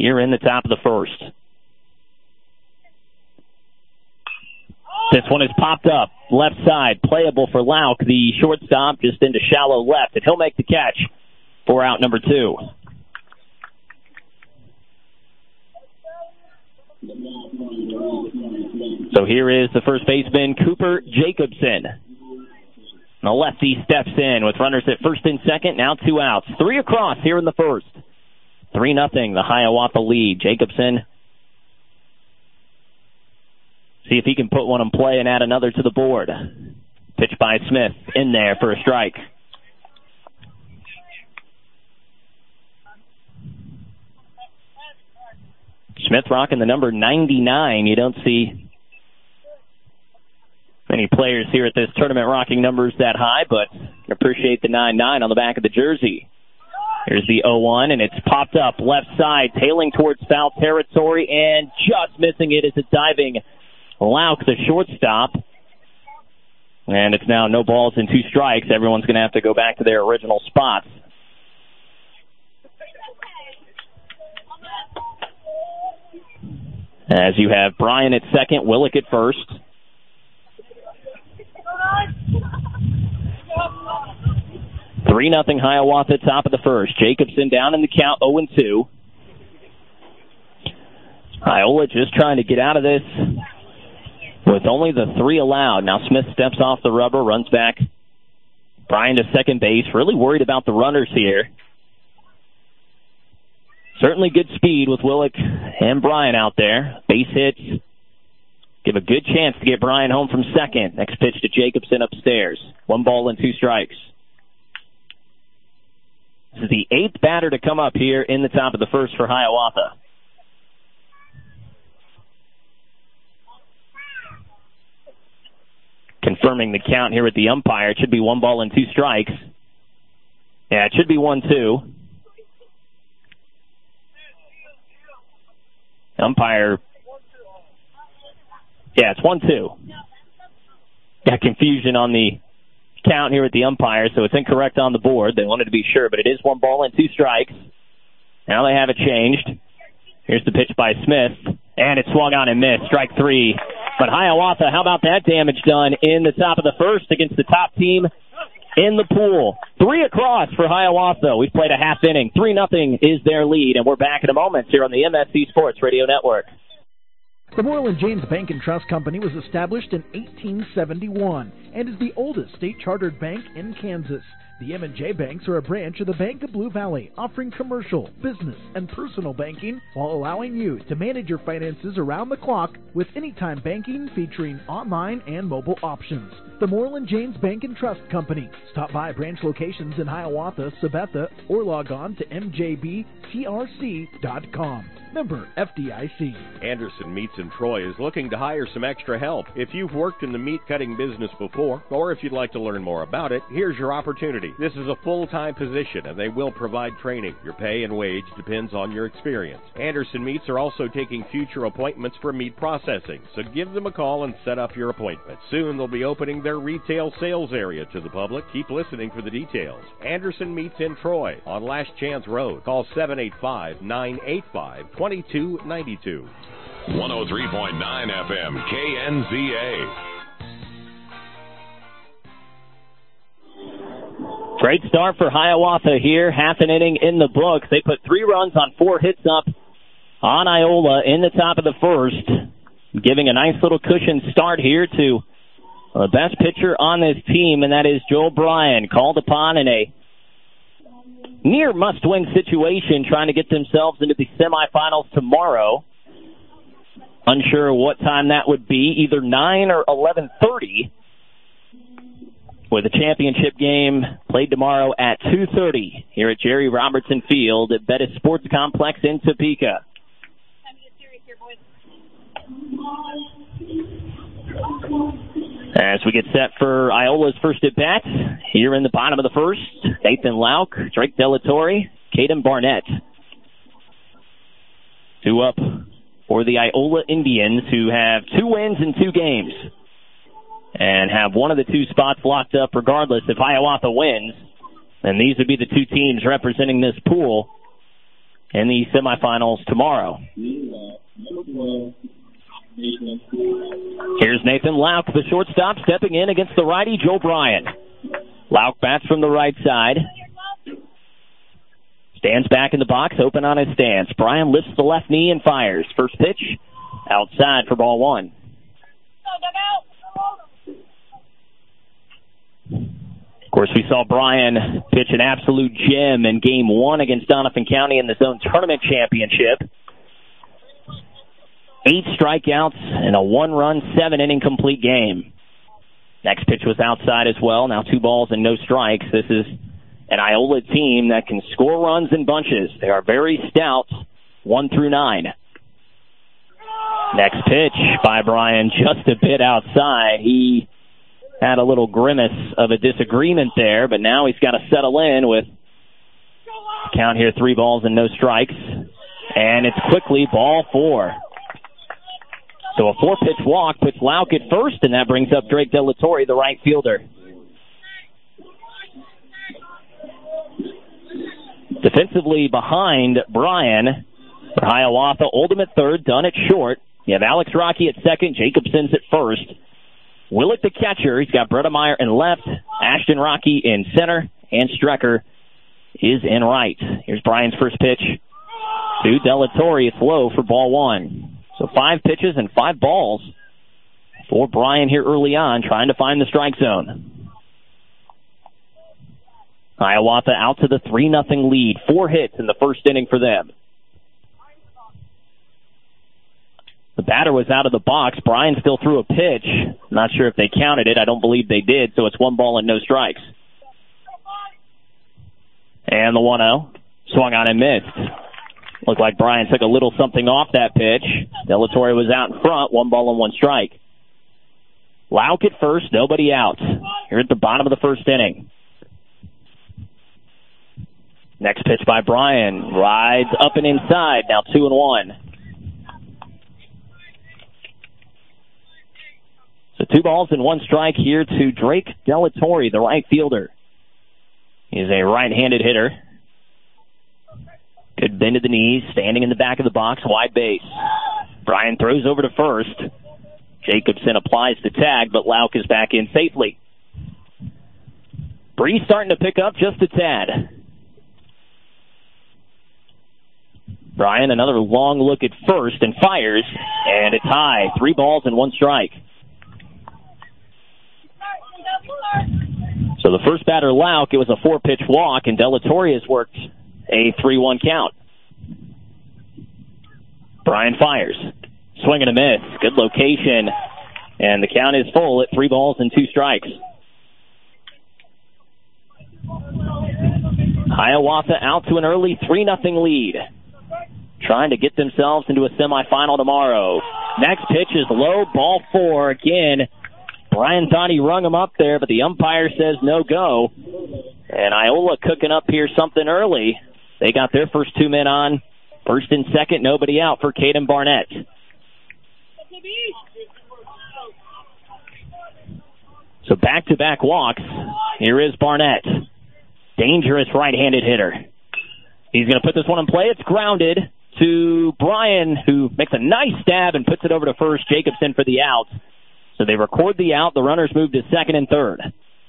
here in the top of the first. This one is popped up, left side, playable for Lauk, the shortstop, just into shallow left, and he'll make the catch for out number 2. So here is the first baseman, Cooper Jacobson. The lefty steps in with runners at first and second, now 2 outs. 3 across here in the first. 3-0, the Hiawatha lead. Jacobson, see if he can put one in play and add another to the board. Pitch by Smith, in there for a strike. Smith rocking the number 99. You don't see many players here at this tournament rocking numbers that high, but appreciate the 99 on the back of the jersey. Here's the 0-1, and it's popped up left side, tailing towards foul territory, and just missing it is a diving Lauk, the shortstop. And it's now no balls and 2 strikes. Everyone's going to have to go back to their original spots. As you have Bryan at second, Willick at first. Three 0 Hiawatha, top of the first. Jacobson down in the count, 0-2. Iola just trying to get out of this with only the 3 allowed. Now Smith steps off the rubber, runs back. Bryan to second base, really worried about the runners here. Certainly good speed with Willick and Bryan out there. Base hits give a good chance to get Bryan home from second. Next pitch to Jacobson upstairs. 1 ball and 2 strikes. This is the 8th batter to come up here in the top of the first for Hiawatha. Confirming the count here with the umpire. It should be 1 ball and 2 strikes. Yeah, it should be 1-2. Umpire. Yeah, it's 1-2. Got confusion on the count here with the umpire, so it's incorrect on the board. They wanted to be sure, but it is 1 ball and 2 strikes. Now they have it changed. Here's the pitch by Smith, and it swung on and missed. Strike 3. But Hiawatha, how about that damage done in the top of the first against the top team in the pool? 3 across for Hiawatha. We've played a half inning. 3-0 is their lead, and we're back in a moment here on the MSC Sports Radio Network. The Moreland James Bank and Trust Company was established in 1871 and is the oldest state-chartered bank in Kansas. The M&J Banks are a branch of the Bank of Blue Valley, offering commercial, business, and personal banking while allowing you to manage your finances around the clock with anytime banking featuring online and mobile options. The Moreland James Bank and Trust Company. Stop by branch locations in Hiawatha, Sabetha, or log on to mjbtrc.com. Member FDIC. Anderson Meats in Troy is looking to hire some extra help. If you've worked in the meat cutting business before, or if you'd like to learn more about it, here's your opportunity. This is a full-time position, and they will provide training. Your pay and wage depends on your experience. Anderson Meats are also taking future appointments for meat processing, so give them a call and set up your appointment. Soon they'll be opening their retail sales area to the public. Keep listening for the details. Anderson Meats in Troy on Last Chance Road. Call 785-985-2292. 103.9 FM, KNZA. Great start for Hiawatha here. Half an inning in the books. They put 3 runs on 4 hits up on Iola in the top of the first, giving a nice little cushion start here to the best pitcher on this team, and that is Joel Bryan, called upon in a near must-win situation, trying to get themselves into the semifinals tomorrow. Unsure what time that would be, either 9 or 11:30, with a championship game played tomorrow at 2:30 here at Jerry Robertson Field at Bettis Sports Complex in Topeka. As we get set for Iola's first at-bat, here in the bottom of the first, Nathan Lauk, Drake Delatorre, Caden Barnett. 2 up for the Iola Indians, who have 2 wins in 2 games and have one of the 2 spots locked up regardless. If Hiawatha wins, then these would be the 2 teams representing this pool in the semifinals tomorrow. Here's Nathan Lauk, the shortstop, stepping in against the righty, Joe Bryan. Lauk bats from the right side. Stands back in the box, open on his stance. Bryan lifts the left knee and fires. First pitch, outside for ball one. Of course, we saw Bryan pitch an absolute gem in Game 1 against Doniphan County in the zone tournament championship. 8 strikeouts and a 1-run, 7-inning complete game. Next pitch was outside as well. Now 2 balls and no strikes. This is an Iola team that can score runs in bunches. They are very stout, 1 through 9. Next pitch by Bryan, just a bit outside. He had a little grimace of a disagreement there, but now he's got to settle in with count here, 3 balls and no strikes. And it's quickly ball 4. So a 4-pitch walk puts Lauk at first, and that brings up Drake Delatorre, the right fielder. Defensively behind Bryan for Hiawatha, Oldham at third, Dunn at short. You have Alex Rocky at second, Jacobson's at first. Willick the catcher, he's got Bredemeyer in left, Ashton Rocky in center, and Strecker is in right. Here's Bryan's first pitch to Delatorre. It's low for ball 1. So 5 pitches and 5 balls for Bryan here early on, trying to find the strike zone. Hiawatha out to the 3-0 lead. 4 hits in the first inning for them. The batter was out of the box. Bryan still threw a pitch. Not sure if they counted it. I don't believe they did, so it's 1 ball and no strikes. And the 1-0. Swung on and missed. Looked like Bryan took a little something off that pitch. Delatorre was out in front, 1 ball and 1 strike. Lauk at first, nobody out. Here at the bottom of the first inning. Next pitch by Bryan. Rides up and inside, now 2-1. So 2 balls and 1 strike here to Drake Delatorre, the right fielder. He's a right-handed hitter. Good bend of the knees, standing in the back of the box, wide base. Bryan throws over to first. Jacobson applies the tag, but Lauk is back in safely. Breeze starting to pick up just a tad. Bryan, another long look at first and fires, and it's high. 3 balls and 1 strike. So the first batter, Lauk, it was a 4-pitch walk, and Delatorre has worked a 3-1 count. Bryan fires. Swing and a miss. Good location. And the count is full at 3 balls and 2 strikes. Hiawatha out to an early 3-0 lead. Trying to get themselves into a semifinal tomorrow. Next pitch is low, ball 4. Again, Bryan thought he rung him up there, but the umpire says no go. And Iola cooking up here something early. They got their first 2 men on. First and second, nobody out for Caden Barnett. So back-to-back walks. Here is Barnett. Dangerous right-handed hitter. He's going to put this one in play. It's grounded to Bryan, who makes a nice stab and puts it over to first. Jacobson for the out. So they record the out. The runners move to second and third.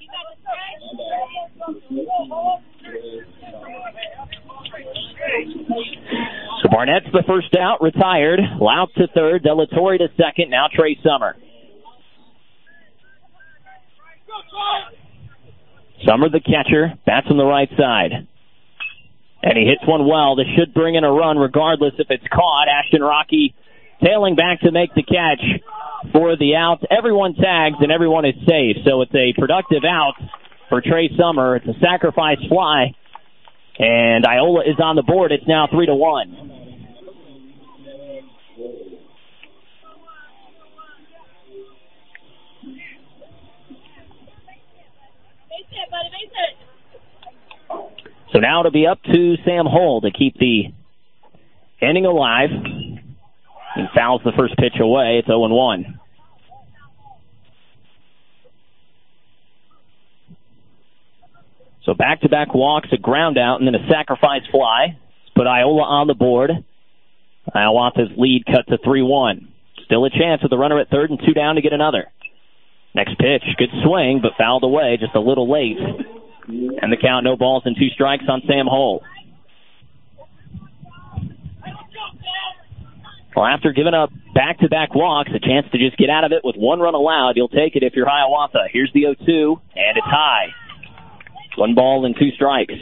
So Barnett's the first out, retired. Lauk to third, Delatorre to second. Now Trey Summer. Summer, the catcher, bats on the right side. And he hits one well. This should bring in a run regardless if it's caught. Ashton Rocky tailing back to make the catch for the out. Everyone tags and everyone is safe. So it's a productive out for Trey Summer. It's a sacrifice fly. And Iola is on the board. It's now 3-1. So now it'll be up to Sam Hull to keep the inning alive. He fouls the first pitch away. It's 0-1. So back-to-back walks, a ground out, and then a sacrifice fly. put Iola on the board. Hiawatha's lead cut to 3-1. Still a chance with a runner at third and 2 down to get another. Next pitch, good swing, but fouled away just a little late. And the count, no balls and 2 strikes on Sam Hull. Well, after giving up back-to-back walks, a chance to just get out of it with 1 run allowed. You'll take it if you're Hiawatha. Here's the 0-2, and it's high. 1 ball and 2 strikes.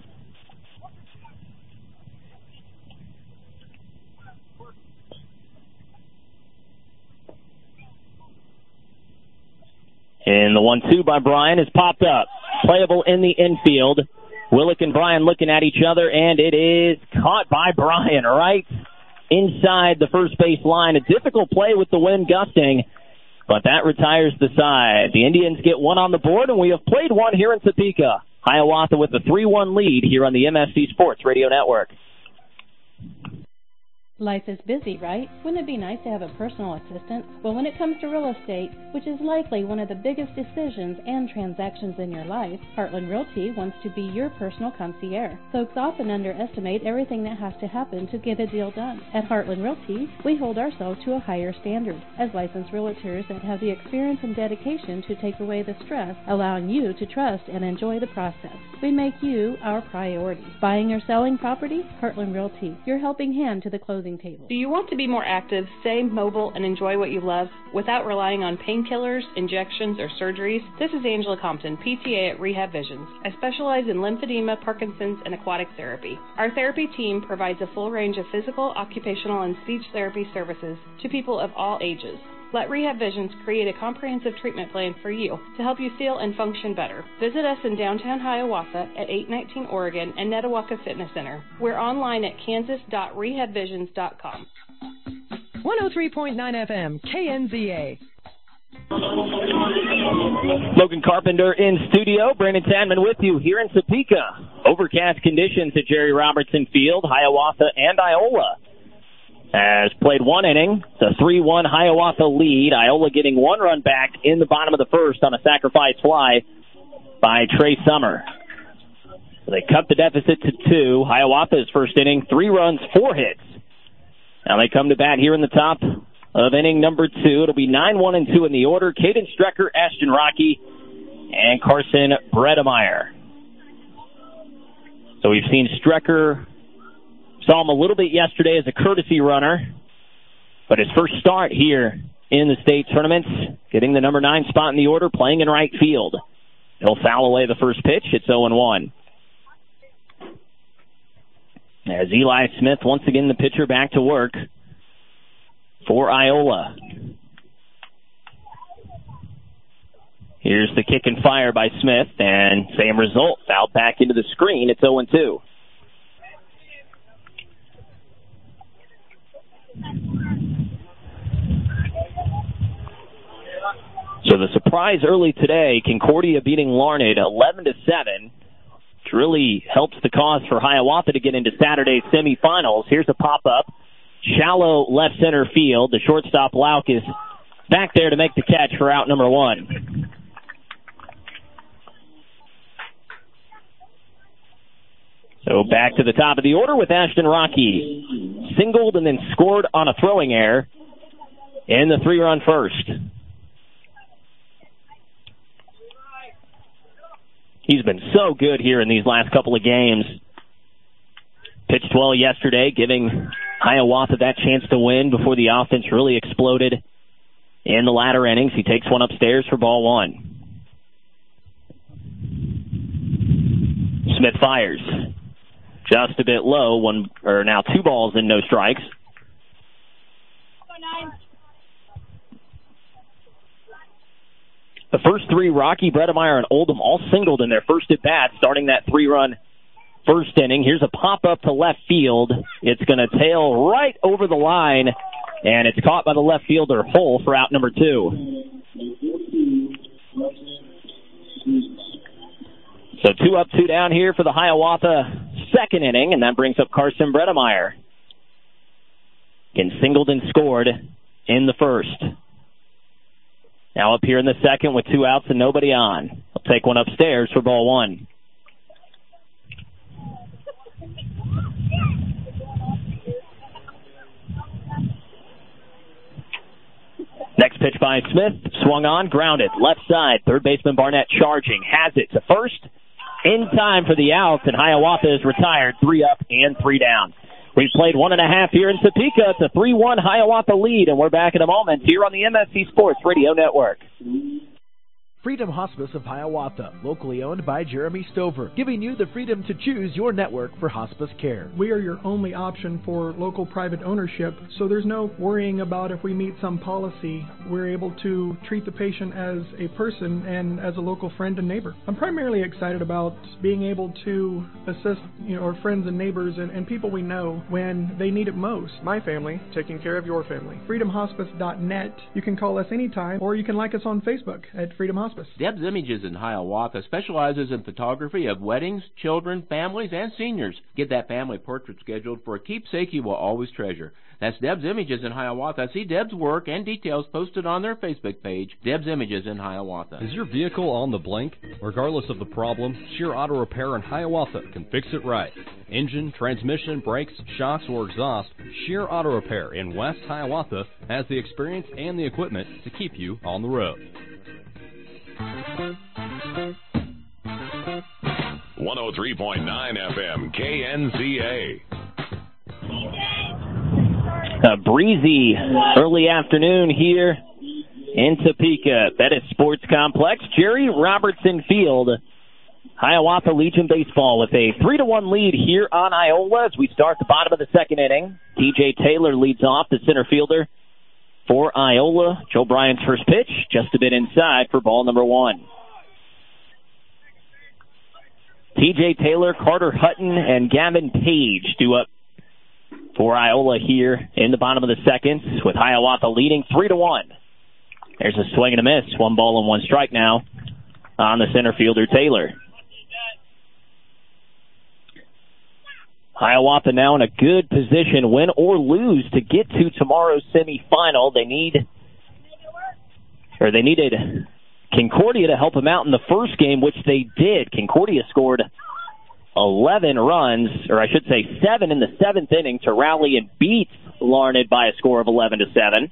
And the 1-2 by Bryan is popped up. Playable in the infield. Willick and Bryan looking at each other, and it is caught by Bryan right inside the first base line. A difficult play with the wind gusting, but that retires the side. The Indians get 1 on the board, and we have played 1 here in Topeka. Hiawatha with a 3-1 lead here on the MSC Sports Radio Network. Life is busy, right? Wouldn't it be nice to have a personal assistant? Well, when it comes to real estate, which is likely one of the biggest decisions and transactions in your life, Heartland Realty wants to be your personal concierge. Folks often underestimate everything that has to happen to get a deal done. At Heartland Realty, we hold ourselves to a higher standard as licensed realtors that have the experience and dedication to take away the stress, allowing you to trust and enjoy the process. We make you our priority. Buying or selling property? Heartland Realty, your helping hand to the closing table. Do you want to be more active, stay mobile, and enjoy what you love without relying on painkillers, injections, or surgeries? This is Angela Compton, PTA at Rehab Visions. I specialize in lymphedema, Parkinson's, and aquatic therapy. Our therapy team provides a full range of physical, occupational, and speech therapy services to people of all ages. Let Rehab Visions create a comprehensive treatment plan for you to help you feel and function better. Visit us in downtown Hiawatha at 819 Oregon and Netawaka Fitness Center. We're online at kansas.rehabvisions.com. 103.9 FM, KNZA. Logan Carpenter in studio. Brandon Sandman with you here in Topeka. Overcast conditions at Jerry Robertson Field. Hiawatha and Iola has played 1 inning. It's a 3-1 Hiawatha lead. Iola getting 1 run back in the bottom of the first on a sacrifice fly by Trey Summer. So they cut the deficit to 2. Hiawatha's first inning, 3 runs, 4 hits. Now they come to bat here in the top of inning number 2. It'll be 9-1 and 2 in the order. Caden Strecker, Ashton Rocky, and Carson Bredemeyer. So we've seen Strecker. Saw him a little bit yesterday as a courtesy runner, but his first start here in the state tournament, getting the number 9 spot in the order, playing in right field. He'll foul away the first pitch. It's 0-1. As Eli Smith, once again the pitcher, back to work for Iola. Here's the kick and fire by Smith, and same result, fouled back into the screen. It's 0-2. So the surprise early today, Concordia beating Larned 11-7, which really helps the cause for Hiawatha to get into Saturday's semifinals. Here's a pop-up, shallow left center field. The shortstop Lauk is back there to make the catch for out number 1. So back to the top of the order with Ashton Rocky. Singled and then scored on a throwing error in the 3-run first. He's been so good here in these last couple of games. Pitched well yesterday, giving Hiawatha that chance to win before the offense really exploded in the latter innings. He takes one upstairs for ball 1. Smith fires. Just a bit low. Now 2 balls and no strikes. The first 3, Rocky, Bredemeyer, and Oldham, all singled in their first at-bat, starting that 3-run first inning. Here's a pop-up to left field. It's going to tail right over the line, and it's caught by the left fielder, Hull, for out number 2. So 2 up, 2 down here for the Hiawatha second inning, and that brings up Carson Bredemeyer. Again, singled and scored in the first. Now up here in the second with 2 outs and nobody on. I'll take one upstairs for ball 1. by Smith. Swung on, grounded. Left side, third baseman Barnett charging. Has it to first. In time for the out, and Hiawatha is retired. 3 up and 3 down. We've played 1.5 here in Topeka. It's a 3-1 Hiawatha lead, and we're back in a moment here on the MSC Sports Radio Network. Freedom Hospice of Hiawatha, locally owned by Jeremy Stover, giving you the freedom to choose your network for hospice care. We are your only option for local private ownership, so there's no worrying about if we meet some policy. We're able to treat the patient as a person and as a local friend and neighbor. I'm primarily excited about being able to assist our friends and neighbors and people we know when they need it most. My family, taking care of your family. FreedomHospice.net. You can call us anytime, or you can like us on Facebook at Freedom Hospice. Deb's Images in Hiawatha specializes in photography of weddings, children, families, and seniors. Get that family portrait scheduled for a keepsake you will always treasure. That's Deb's Images in Hiawatha. See Deb's work and details posted on their Facebook page, Deb's Images in Hiawatha. Is your vehicle on the blink? Regardless of the problem, Shear Auto Repair in Hiawatha can fix it right. Engine, transmission, brakes, shocks, or exhaust, Shear Auto Repair in West Hiawatha has the experience and the equipment to keep you on the road. 103.9 FM, KNZA. A breezy early afternoon here in Topeka. Bettis Sports Complex, Jerry Robertson Field. Hiawatha Legion Baseball with a 3-1 lead here on Iola as we start the bottom of the second inning. TJ Taylor leads off, the center fielder for Iola. Joe Bryant's first pitch, just a bit inside for ball number 1. TJ Taylor, Carter Hutton, and Gavin Page due up for Iola here in the bottom of the second, with Hiawatha leading 3-1. There's a swing and a miss. 1 ball and 1 strike now on the center fielder, Taylor. Hiawatha now in a good position, win or lose, to get to tomorrow's semifinal. They needed Concordia to help them out in the first game, which they did. Concordia scored 11 runs, or I should say 7 in the 7th inning to rally and beat Larned by a score of 11-7. And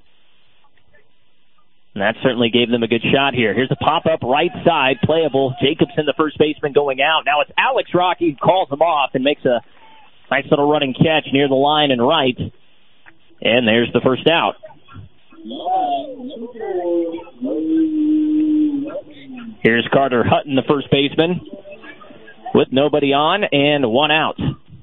that certainly gave them a good shot here. Here's a pop-up right side, playable. Jacobson, the first baseman, going out. Now it's Alex Rocky who calls him off and makes a nice little running catch near the line and right. And there's the first out. Here's Carter Hutton, the first baseman, with nobody on and 1 out.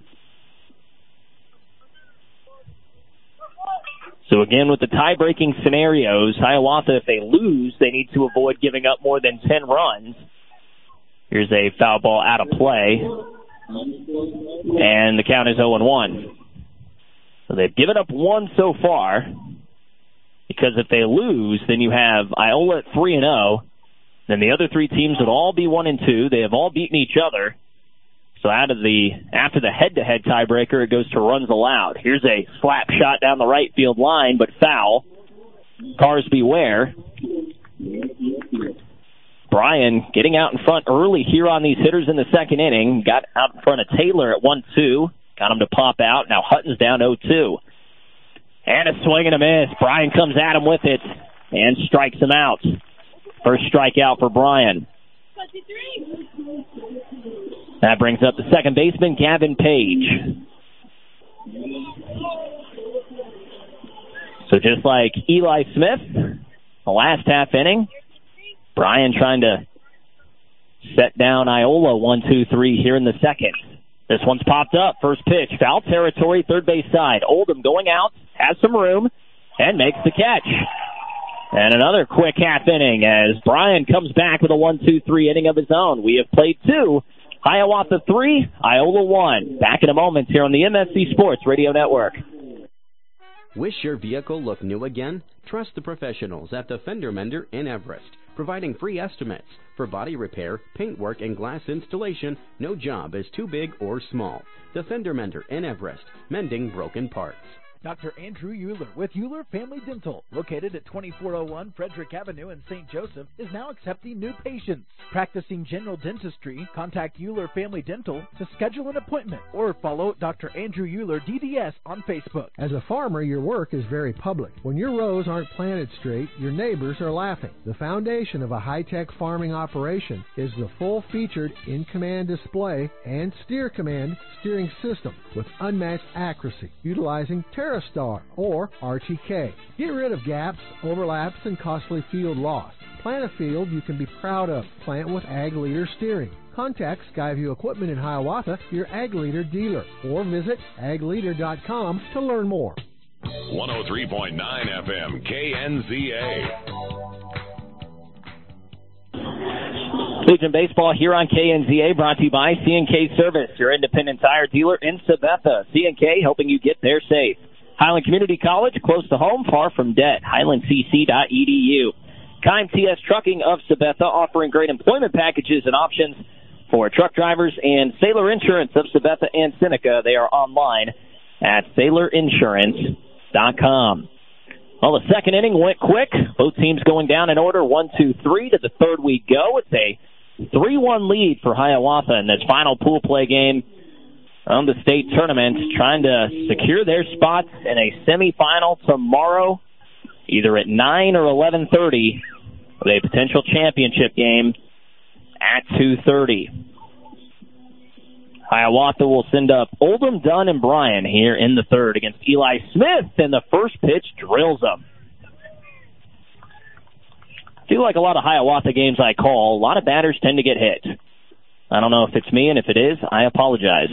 So again, with the tie-breaking scenarios, Hiawatha, if they lose, they need to avoid giving up more than 10 runs. Here's a foul ball out of play, and the count is 0-1. So they've given up 1 so far, because if they lose, then you have Iola at 3-0. Then the other 3 teams would all be 1-2. They have all beaten each other. So after the head-to-head tiebreaker, it goes to runs allowed. Here's a slap shot down the right field line, but foul. Cars beware. Bryan getting out in front early here on these hitters in the second inning. Got out in front of Taylor at 1-2. Got him to pop out. Now Hutton's down 0-2. And a swing and a miss. Bryan comes at him with it and strikes him out. First strikeout for Bryan. That brings up the second baseman, Gavin Page. So just like Eli Smith, the last half inning, Bryan trying to set down Iola 1-2-3 here in the second. This one's popped up. First pitch, foul territory, third base side. Oldham going out, has some room, and makes the catch. And another quick half inning as Bryan comes back with a 1-2-3 inning of his own. We have played 2. Hiawatha 3, Iola 1. Back in a moment here on the MSC Sports Radio Network. Wish your vehicle looked new again? Trust the professionals at the Fender Mender in Everest, providing free estimates. For body repair, paintwork, and glass installation, no job is too big or small. The Fender Mender in Everest, mending broken parts. Dr. Andrew Euler with Euler Family Dental, located at 2401 Frederick Avenue in St. Joseph, is now accepting new patients. Practicing general dentistry, contact Euler Family Dental to schedule an appointment or follow Dr. Andrew Euler DDS on Facebook. As a farmer, your work is very public. When your rows aren't planted straight, your neighbors are laughing. The foundation of a high-tech farming operation is the full-featured in-command display and Steer Command steering system with unmatched accuracy, utilizing TerraStar or RTK. Get rid of gaps, overlaps, and costly field loss. Plant a field you can be proud of. Plant with Ag Leader steering. Contact Skyview Equipment in Hiawatha, your Ag Leader dealer, or visit agleader.com to learn more. 103.9 FM KNZA. Legion Baseball here on KNZA, brought to you by C&K Service, your independent tire dealer in Sabetha. C&K helping you get there safe. Highland Community College, close to home, far from debt. HighlandCC.edu. Kime TS Trucking of Sabetha, offering great employment packages and options for truck drivers, and Sailor Insurance of Sabetha and Seneca. They are online at SailorInsurance.com. Well, the second inning went quick. Both teams going down in order, 1-2-3 to the third we go. It's a 3-1 lead for Hiawatha in this final pool play game of the state tournament, trying to secure their spots in a semifinal tomorrow, either at 9 or 11:30, with a potential championship game at 2:30. Hiawatha will send up Oldham, Dunn, and Bryan here in the third against Eli Smith, and the first pitch drills them. I feel like a lot of Hiawatha games I call, a lot of batters tend to get hit. I don't know if it's me, and if it is, I apologize.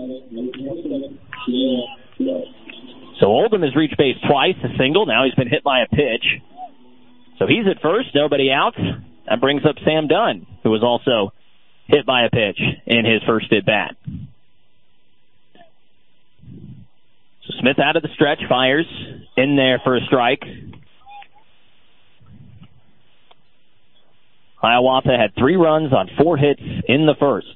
So Oldham has reached base twice, a single. Now he's been hit by a pitch. So he's at first, nobody out. That brings up Sam Dunn, who was also hit by a pitch in his first at-bat. So Smith out of the stretch, fires in there for a strike. Hiawatha had 3 runs on 4 hits in the first.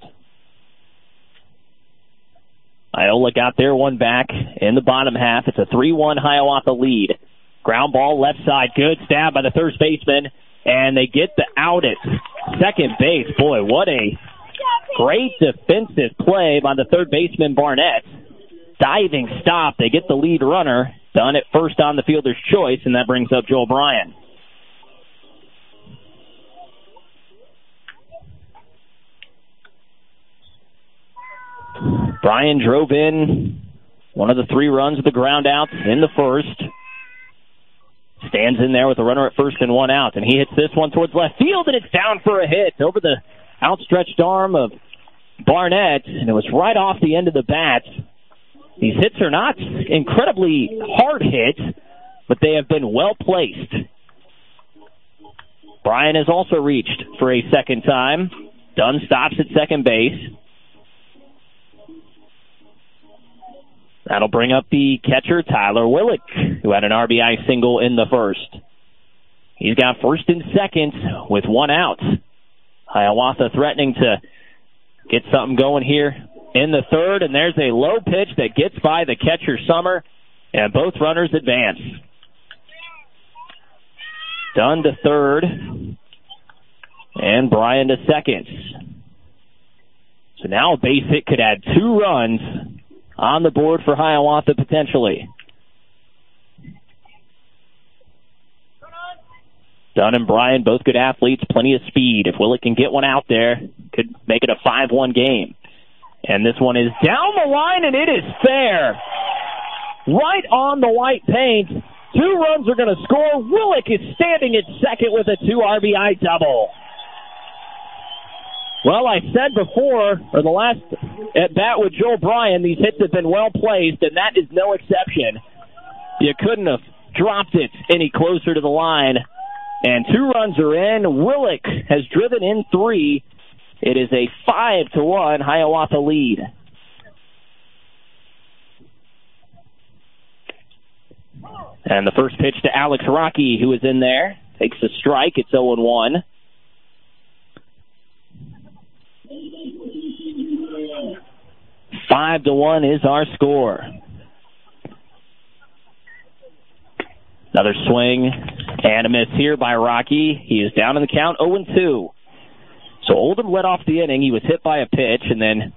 Iola got their one back in the bottom half. It's a 3-1 Hiawatha lead. Ground ball left side, good stab by the third baseman, and they get the out at second base. Boy, what a great defensive play by the third baseman, Barnett. Diving stop. They get the lead runner. Done at first on the fielder's choice, and that brings up Joel Bryan. Bryan drove in one of the 3 runs of the ground outs in the first. Stands in there with a runner at first and 1 out, and he hits this one towards left field, and it's down for a hit over the outstretched arm of Barnett, and it was right off the end of the bat. These hits are not incredibly hard hits, but they have been well placed. Bryan has also reached for a second time. Dunn stops at second base. That'll bring up the catcher, Tyler Willick, who had an RBI single in the first. He's got first and second with 1 out. Hiawatha threatening to get something going here in the third, and there's a low pitch that gets by the catcher, Summer, and both runners advance. Dunn to third, and Bryan to second. So now a base hit could add 2 runs on the board for Hiawatha potentially. Dunn and Bryan, both good athletes, plenty of speed. If Willick can get one out there, could make it a 5-1 game. And this one is down the line, and it is fair. Right on the white paint. 2 runs are going to score. Willick is standing at second with a 2 RBI double. Well, I said before, or the last at-bat with Joel Bryan, these hits have been well placed, and that is no exception. You couldn't have dropped it any closer to the line. And 2 runs are in. Willick has driven in 3. It is a 5-1 Hiawatha lead. And the first pitch to Alex Rocky, who is in there, takes a strike. It's 0-1. Five to 1 is our score. Another swing and a miss here by Rocky. He is down in the count, 0-2. So Oldham led off the inning. He was hit by a pitch, and then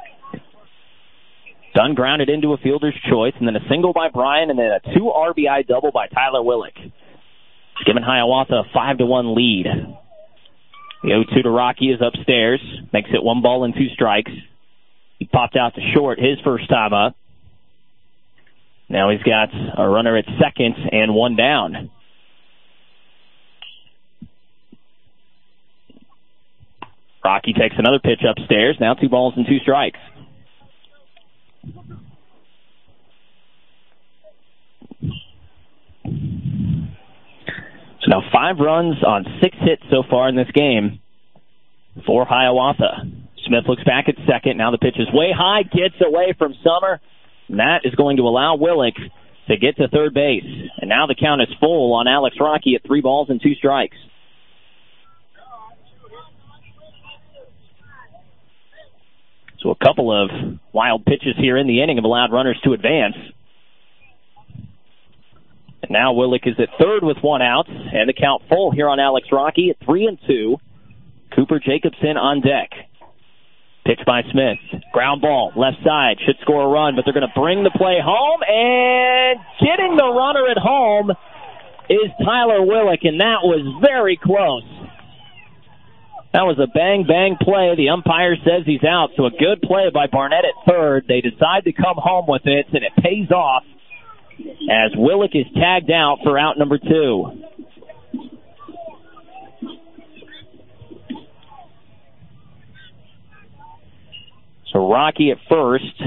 Dunn grounded into a fielder's choice, and then a single by Bryan, and then a 2 RBI double by Tyler Willick. It's giving Hiawatha a 5-1 lead. The 0-2 to Rocky is upstairs. Makes it 1 ball and 2 strikes. He popped out to short his first time up. Now he's got a runner at second and 1 down. Rocky takes another pitch upstairs. Now 2 balls and 2 strikes. So now 5 runs on 6 hits so far in this game for Hiawatha. Smith looks back at second. Now the pitch is way high, gets away from Summer. And that is going to allow Willick to get to third base. And now the count is full on Alex Rocky at 3 balls and 2 strikes. So a couple of wild pitches here in the inning have allowed runners to advance. And now Willick is at third with 1 out, and the count full here on Alex Rocky at 3-2. Cooper Jacobson on deck. Pitch by Smith. Ground ball, left side, should score a run, but they're going to bring the play home, and getting the runner at home is Tyler Willick, and that was very close. That was a bang-bang play. The umpire says he's out, so a good play by Barnett at third. They decide to come home with it, and it pays off as Willick is tagged out for out number 2. So Rocky at first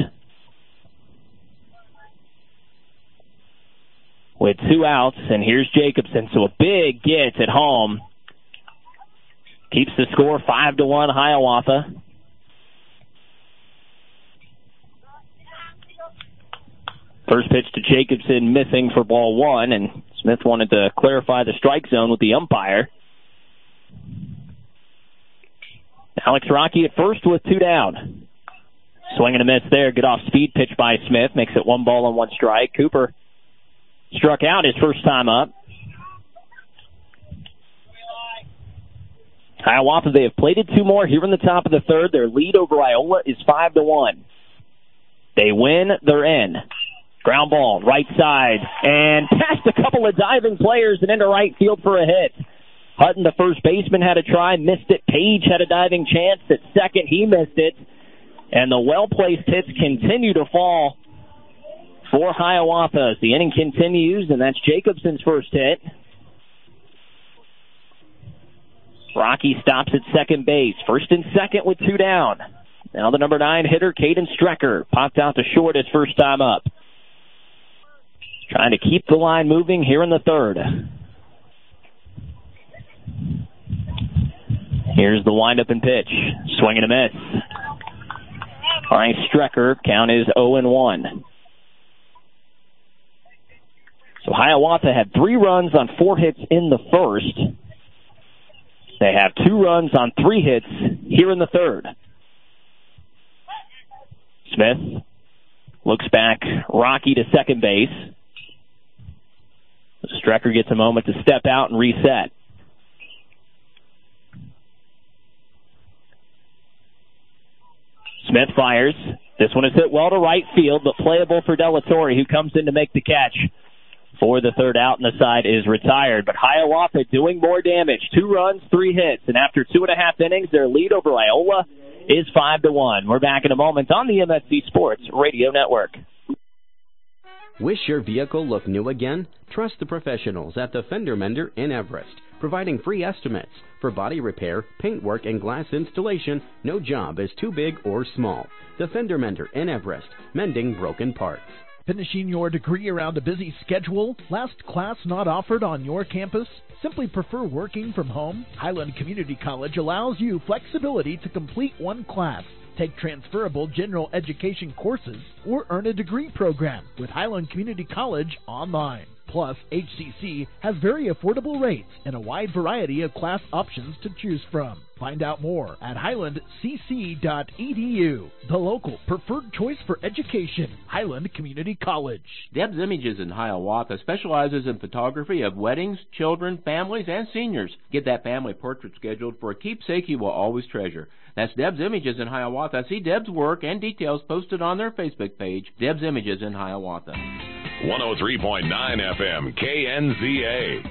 with 2 outs, and here's Jacobson. So a big get at home. Keeps the score 5-1 Hiawatha. First pitch to Jacobson missing for ball 1, and Smith wanted to clarify the strike zone with the umpire. Alex Rocky at first with 2 down. Swing and a miss there. Good off-speed pitch by Smith. Makes it 1 ball and 1 strike. Cooper struck out his first time up. Hiawatha, they have plated 2 more here in the top of the third. Their lead over Iola is 5-1. They win, they're in. Ground ball, right side, and past a couple of diving players and into right field for a hit. Hutton, the first baseman, had a try, missed it. Page had a diving chance at second. He missed it. And the well-placed hits continue to fall for Hiawatha as the inning continues, and that's Jacobson's first hit. Rocky stops at second base. First and second with 2 down. Now the number 9 hitter, Caden Strecker, popped out to short his first time up. Trying to keep the line moving here in the third. Here's the windup and pitch. Swing and a miss. All right, Strecker, count is 0-1. So Hiawatha had 3 runs on 4 hits in the first. They have 2 runs on 3 hits here in the third. Smith looks back, Rocky to second base. Strecker gets a moment to step out and reset. Smith fires. This one is hit well to right field, but playable for Delatorre, who comes in to make the catch for the third out, and the side is retired. But Hiawatha doing more damage. 2 runs, 3 hits, and after 2.5 innings, their lead over Iola is 5-1. We're back in a moment on the MSC Sports Radio Network. Wish your vehicle looked new again? Trust the professionals at the Fender Mender in Everest, providing free estimates for body repair, paintwork, and glass installation. No job is too big or small. The Fender Mender in Everest, mending broken parts. Finishing your degree around a busy schedule? Last class not offered on your campus? Simply prefer working from home? Highland Community College allows you flexibility to complete 1 class, take transferable general education courses, or earn a degree program with Highland Community College online. Plus, HCC has very affordable rates and a wide variety of class options to choose from. Find out more at highlandcc.edu, the local preferred choice for education, Highland Community College. Deb's Images in Hiawatha specializes in photography of weddings, children, families, and seniors. Get that family portrait scheduled for a keepsake you will always treasure. That's Deb's Images in Hiawatha. See Deb's work and details posted on their Facebook page, Deb's Images in Hiawatha. 103.9 FM, KNZA.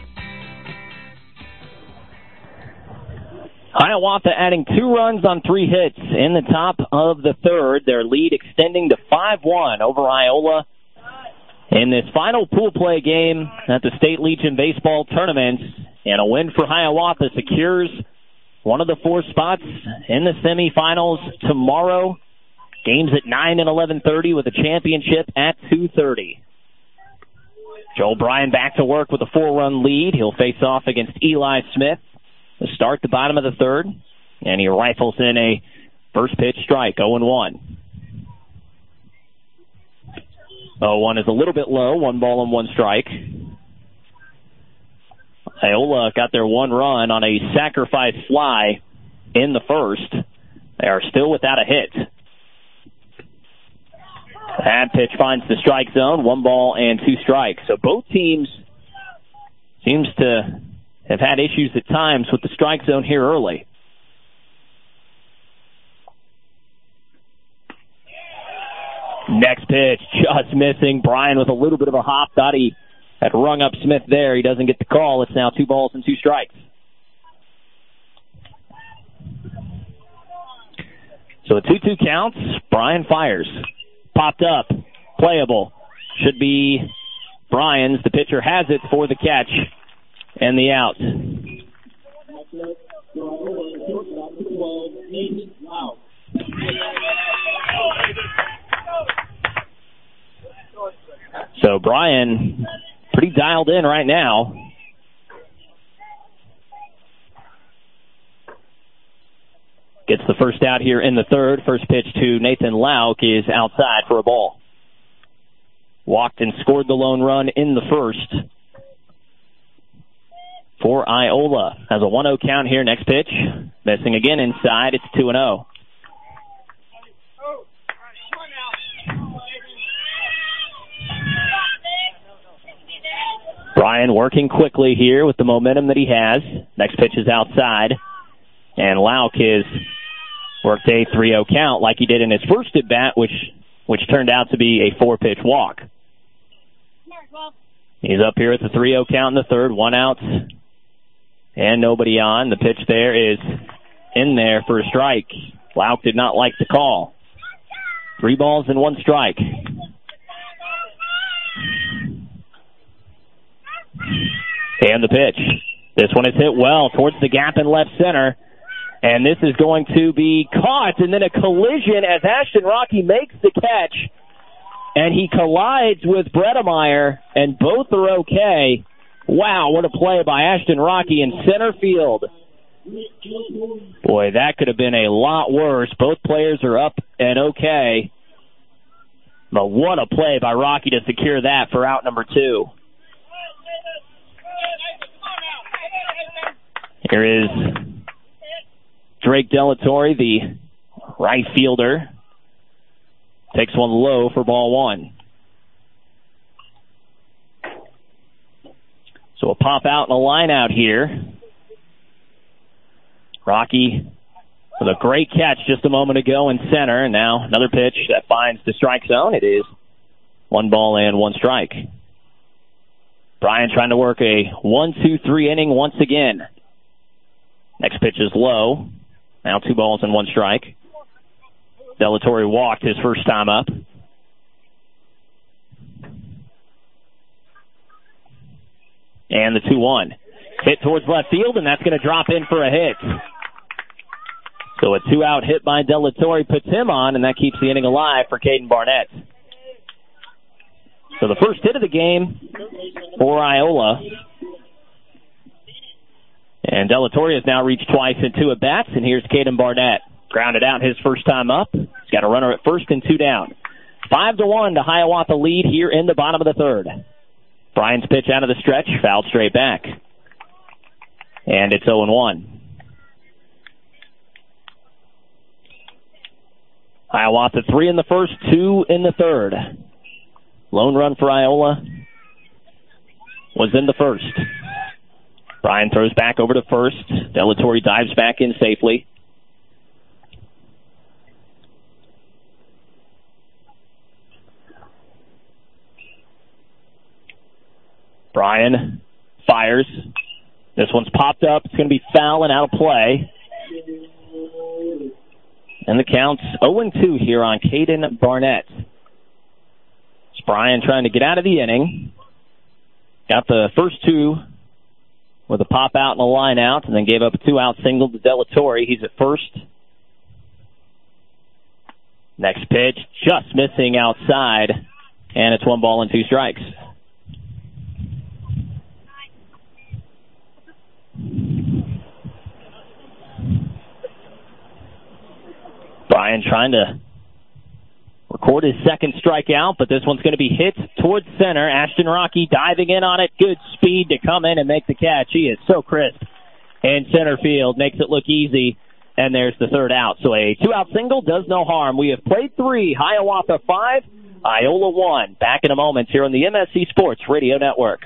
Hiawatha adding 2 runs on 3 hits in the top of the third. Their lead extending to 5-1 over Iola in this final pool play game at the State Legion Baseball Tournament. And a win for Hiawatha secures one of the 4 spots in the semifinals tomorrow. Games at 9 and 11:30 with a championship at 2:30. Joel Bryan back to work with a 4-run lead. He'll face off against Eli Smith to start the bottom of the third, and he rifles in a first pitch strike, 0-1. 0-1 is a little bit low, 1 ball and 1 strike. Iola got their 1 run on a sacrifice fly in the first. They are still without a hit. That pitch finds the strike zone, 1 ball and 2 strikes. So both teams seems to have had issues at times with the strike zone here early. Next pitch, just missing. Bryan with a little bit of a hop. Thought he had rung up Smith there. He doesn't get the call. It's now 2 balls and 2 strikes. So a 2-2 counts. Bryan fires. Popped up. Playable. Should be Bryan's. The pitcher has it for the catch and the out. So Bryan pretty dialed in right now. Gets the first out here in the third. First pitch to Nathan Lauk is outside for a ball. Walked and scored the lone run in the first for Iola. Has a 1-0 count here. Next pitch. Missing again inside. It's 2-0. Bryan working quickly here with the momentum that he has. Next pitch is outside. And Lauk has worked a 3-0 count like he did in his first at-bat, which turned out to be a 4-pitch walk. He's up here at the 3-0 count in the third. 1 out and nobody on. The pitch there is in there for a strike. Lauk did not like the call. 3 balls and 1 strike. And the pitch. This one is hit well towards the gap in left center. And this is going to be caught, and then a collision as Ashton Rocky makes the catch. And he collides with Bredemeyer, and both are okay. Wow, what a play by Ashton Rocky in center field. Boy, that could have been a lot worse. Both players are up and okay. But what a play by Rocky to secure that for out number 2. Here is Drake Delatorre, the right fielder. Takes one low for ball 1. So a pop out and a line out here. Rocky with a great catch just a moment ago in center. And now another pitch that finds the strike zone. It is 1 ball and 1 strike. Bryan trying to work a 1-2-3 inning once again. Next pitch is low. Now 2 balls and 1 strike. Delatorre walked his first time up. And the 2-1. Hit towards left field, and that's going to drop in for a hit. So a 2-out hit by Delatorre puts him on, and that keeps the inning alive for Caden Barnett. So the first hit of the game for Iola. And Delatorre has now reached twice in 2 at-bats, and here's Caden Barnett. Grounded out his first time up. He's got a runner at first and 2 down. 5-1 to Hiawatha lead here in the bottom of the third. Bryan's pitch out of the stretch, fouled straight back. And it's 0-1. Hiawatha 3 in the first, 2 in the third. Lone run for Iola was in the first. Bryan throws back over to first. Delatorre dives back in safely. Bryan fires. This one's popped up. It's going to be foul and out of play. And the count's 0-2 here on Caden Barnett. It's Bryan trying to get out of the inning. Got the first two with a pop out and a line out, and then gave up a 2-out single to Delatorre. He's at first. Next pitch, just missing outside, and it's 1 ball and 2 strikes. Bryan trying to record his second strikeout, but this one's going to be hit towards center. Ashton Rocky diving in on it. Good speed to come in and make the catch. He is so crisp in center field. Makes it look easy. And there's the third out. So a 2-out single does no harm. We have played 3. Hiawatha 5, Iola 1. Back in a moment here on the MSC Sports Radio Network.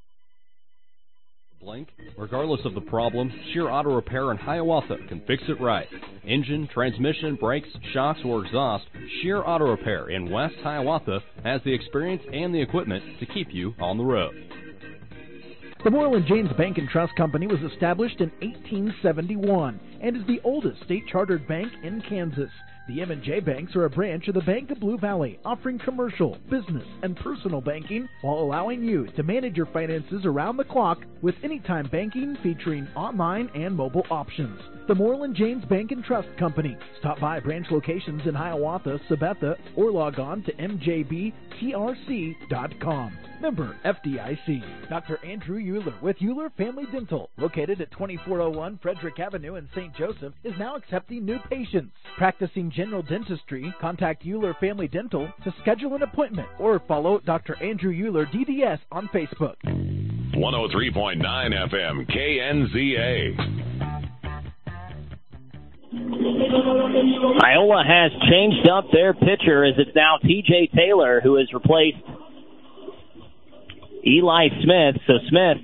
Blank. Regardless of the problem, Shear Auto Repair in Hiawatha can fix it right. Engine, transmission, brakes, shocks, or exhaust, Shear Auto Repair in West Hiawatha has the experience and the equipment to keep you on the road. The Moreland James Bank and Trust Company was established in 1871 and is the oldest state-chartered bank in Kansas. The M&J Banks are a branch of the Bank of Blue Valley, offering commercial, business, and personal banking while allowing you to manage your finances around the clock with anytime banking featuring online and mobile options. The Moreland James Bank and Trust Company. Stop by branch locations in Hiawatha, Sabetha, or log on to mjbtrc.com. Member FDIC. Dr. Andrew Euler with Euler Family Dental, located at 2401 Frederick Avenue in St. Joseph, is now accepting new patients. Practicing general dentistry, contact Euler Family Dental to schedule an appointment or follow Dr. Andrew Euler DDS on Facebook. 103.9 FM KNZA. Iola has changed up their pitcher as it's now TJ Taylor who has replaced Eli Smith. So Smith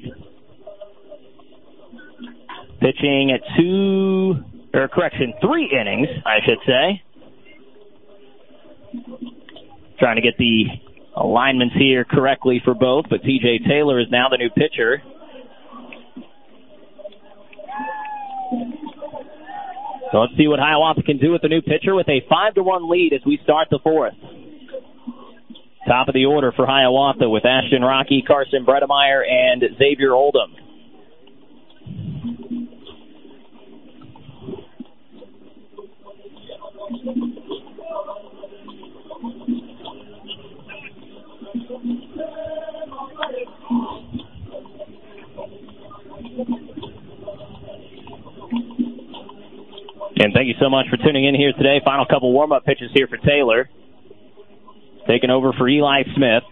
pitching at 3 innings, I should say. Trying to get the alignments here correctly for both, but TJ Taylor is now the new pitcher. So let's see what Hiawatha can do with the new pitcher with a 5-1 lead as we start the fourth. Top of the order for Hiawatha with Ashton Rocky, Carson Bredemeyer, and Xavier Oldham. And thank you so much for tuning in here today. Final couple warm-up pitches here for Taylor. Taking over for Eli Smith.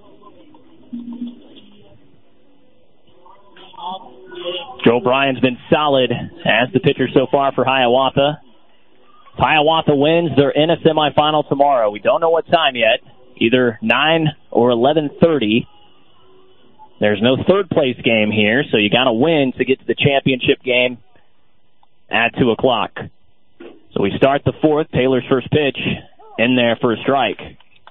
Joe Bryan's been solid as the pitcher so far for Hiawatha. If Hiawatha wins, they're in a semifinal tomorrow. We don't know what time yet, either 9 or 11:30. There's no third place game here, so you got to win to get to the championship game at 2 o'clock. So we start the fourth. Taylor's first pitch in there for a strike.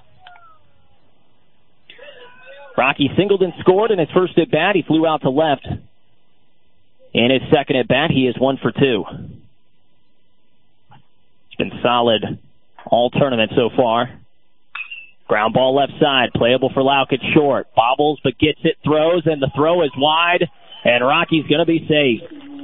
Rocky singled and scored in his first at bat. He flew out to left. In his second at bat, he is 1 for 2. It's been solid all tournament so far. Ground ball left side, playable for Lauk at short. Bobbles but gets it, throws, and the throw is wide, and Rocky's going to be safe.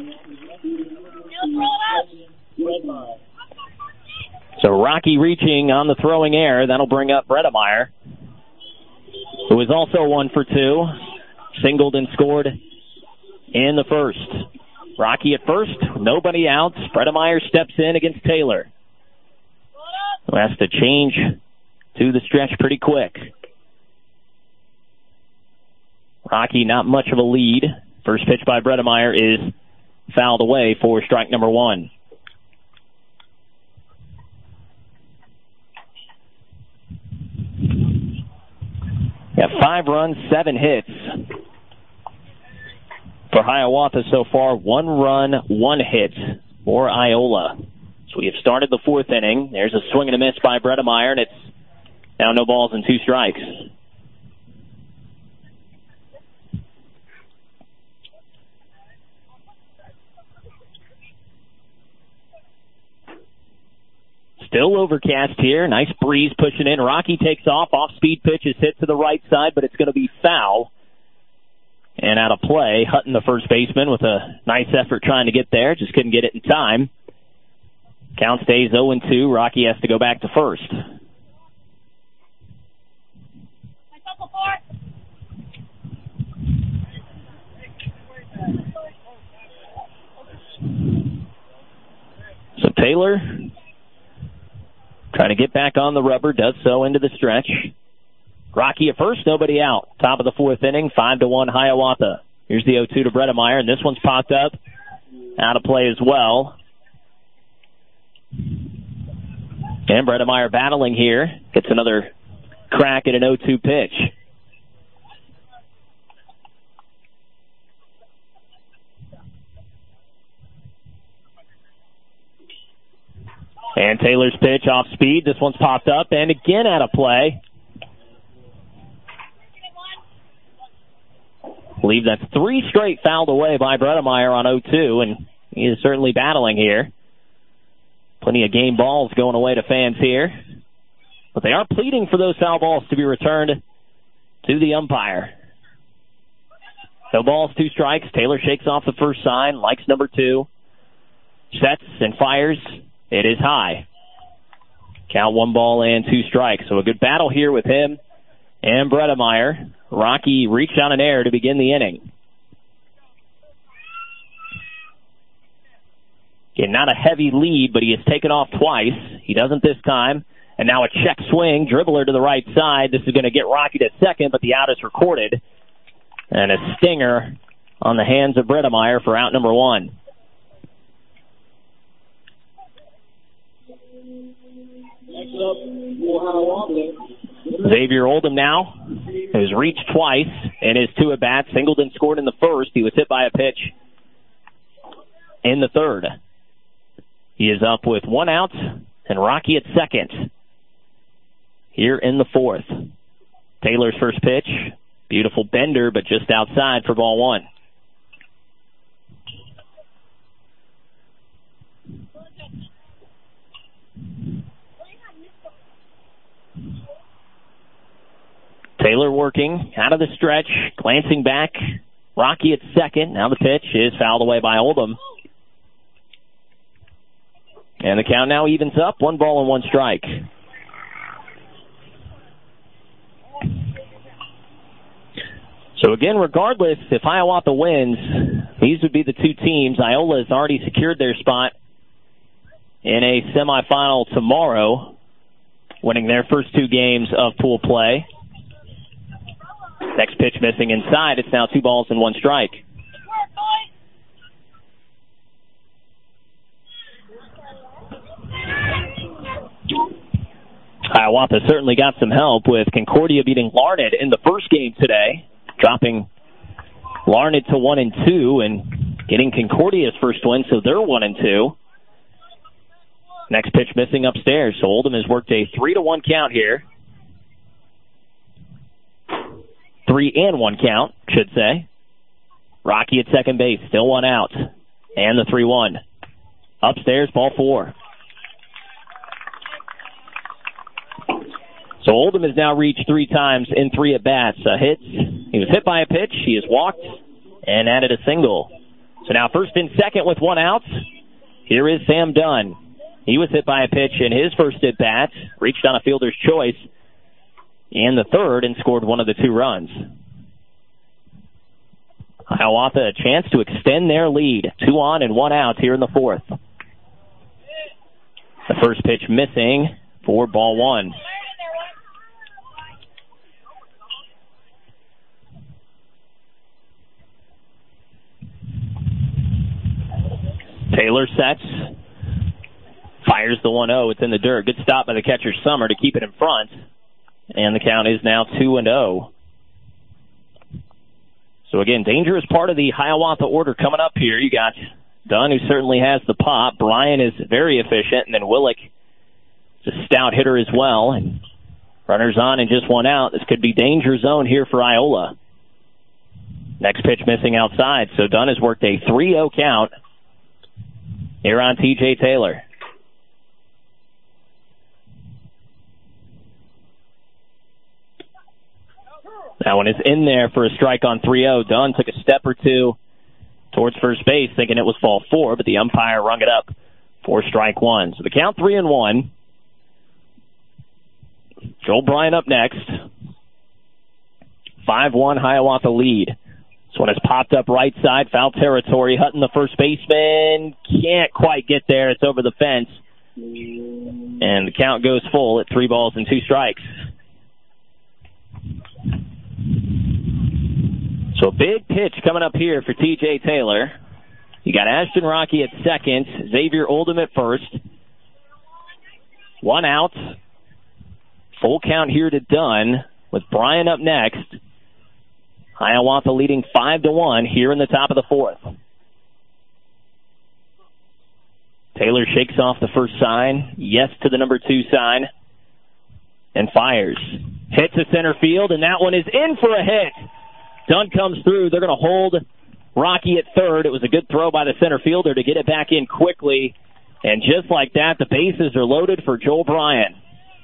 So Rocky reaching on the throwing error. That'll bring up Bredemeyer, who is also 1 for 2. Singled and scored in the first. Rocky at first, nobody out. Bredemeyer steps in against Taylor, who has to change to the stretch pretty quick. Rocky not much of a lead. First pitch by Bredemeyer is fouled away for strike number 1. Got 5 runs, 7 hits for Hiawatha so far. 1 run, 1 hit for Iola. So we have started the 4th inning. There's a swing and a miss by Bredemeyer, and it's now no balls and 2 strikes. Still overcast here. Nice breeze pushing in. Rocky takes off. Off-speed pitch is hit to the right side, but it's going to be foul. And out of play, Hutton, the first baseman, with a nice effort trying to get there. Just couldn't get it in time. Count stays 0-2. Rocky has to go back to first. So Taylor trying to get back on the rubber, does so into the stretch. Rocky at first, nobody out. Top of the 4th inning, 5-1 Hiawatha. Here's the 0-2 to Bredemeyer, and this one's popped up. Out of play as well. And Bredemeyer battling here. Gets another crack at an 0-2 pitch. And Taylor's pitch off speed. This one's popped up and again out of play. I believe that's 3 straight fouled away by Bredemeyer on 0-2, and he is certainly battling here. Plenty of game balls going away to fans here. But they are pleading for those foul balls to be returned to the umpire. No balls, 2 strikes. Taylor shakes off the first sign, likes number 2. Sets and fires. It is high. Count 1 ball and 2 strikes. So a good battle here with him and Bredemeyer. Rocky reached on an error to begin the inning. Again, not a heavy lead, but he has taken off twice. He doesn't this time. And now a check swing, dribbler to the right side. This is going to get Rocky to second, but the out is recorded. And a stinger on the hands of Bredemeyer for out number 1. Xavier Oldham now has reached twice in his 2 at-bats. Singleton scored in the first. He was hit by a pitch in the 3rd. He is up with 1 out, and Rocky at second here in the 4th. Taylor's first pitch. Beautiful bender, but just outside for ball 1. Taylor working out of the stretch, glancing back. Rocky at second. Now the pitch is fouled away by Oldham. And the count now evens up. 1 ball and 1 strike. So again, regardless, if Hiawatha wins, these would be the 2 teams. Iola has already secured their spot in a semifinal tomorrow, winning their first 2 games of pool play. Next pitch missing inside. It's now 2 balls and 1 strike. Hiawatha certainly got some help with Concordia beating Larned in the first game today, dropping Larned to 1-2 and getting Concordia's first win, so they're 1-2. Next pitch missing upstairs, so Oldham has worked a 3-1 count here. 3-1 count, should say. Rocky at second base, still 1 out. And the 3-1. Upstairs, ball 4. So Oldham has now reached 3 times in 3 at-bats. Hits. He was hit by a pitch. He has walked and added a single. So now first and second with 1 out. Here is Sam Dunn. He was hit by a pitch in his first at-bat. Reached on a fielder's choice in the 3rd and scored 1 of the 2 runs. Hiawatha a chance to extend their lead. 2 on and 1 out here in the 4th. The first pitch missing for ball 1. Taylor sets. Fires the 1-0. It's in the dirt. Good stop by the catcher Summer to keep it in front. And the count is now 2-0. So, again, dangerous part of the Hiawatha order coming up here. You got Dunn, who certainly has the pop. Bryan is very efficient, and then Willick is a stout hitter as well. And runners on and just one out. This could be danger zone here for Iola. Next pitch missing outside, so Dunn has worked a 3-0 count here on T.J. Taylor. That one is in there for a strike on 3-0. Dunn took a step or two towards first base, thinking it was ball 4, but the umpire rung it up for strike 1. So the count 3-1. Joel Bryan up next. 5-1 Hiawatha lead. This one has popped up right side, foul territory. Hutton, the first baseman, can't quite get there. It's over the fence. And the count goes full at 3 balls and 2 strikes. So a big pitch coming up here for T.J. Taylor. You got Ashton Rocky at second, Xavier Oldham at first. 1 out. Full count here to Dunn with Bryan up next. Hiawatha leading 5-1 here in the top of the 4th. Taylor shakes off the first sign. Yes to the number 2 sign. And fires. Hit to center field, and that one is in for a hit. Dunn comes through. They're going to hold Rocky at third. It was a good throw by the center fielder to get it back in quickly. And just like that, the bases are loaded for Joel Bryan.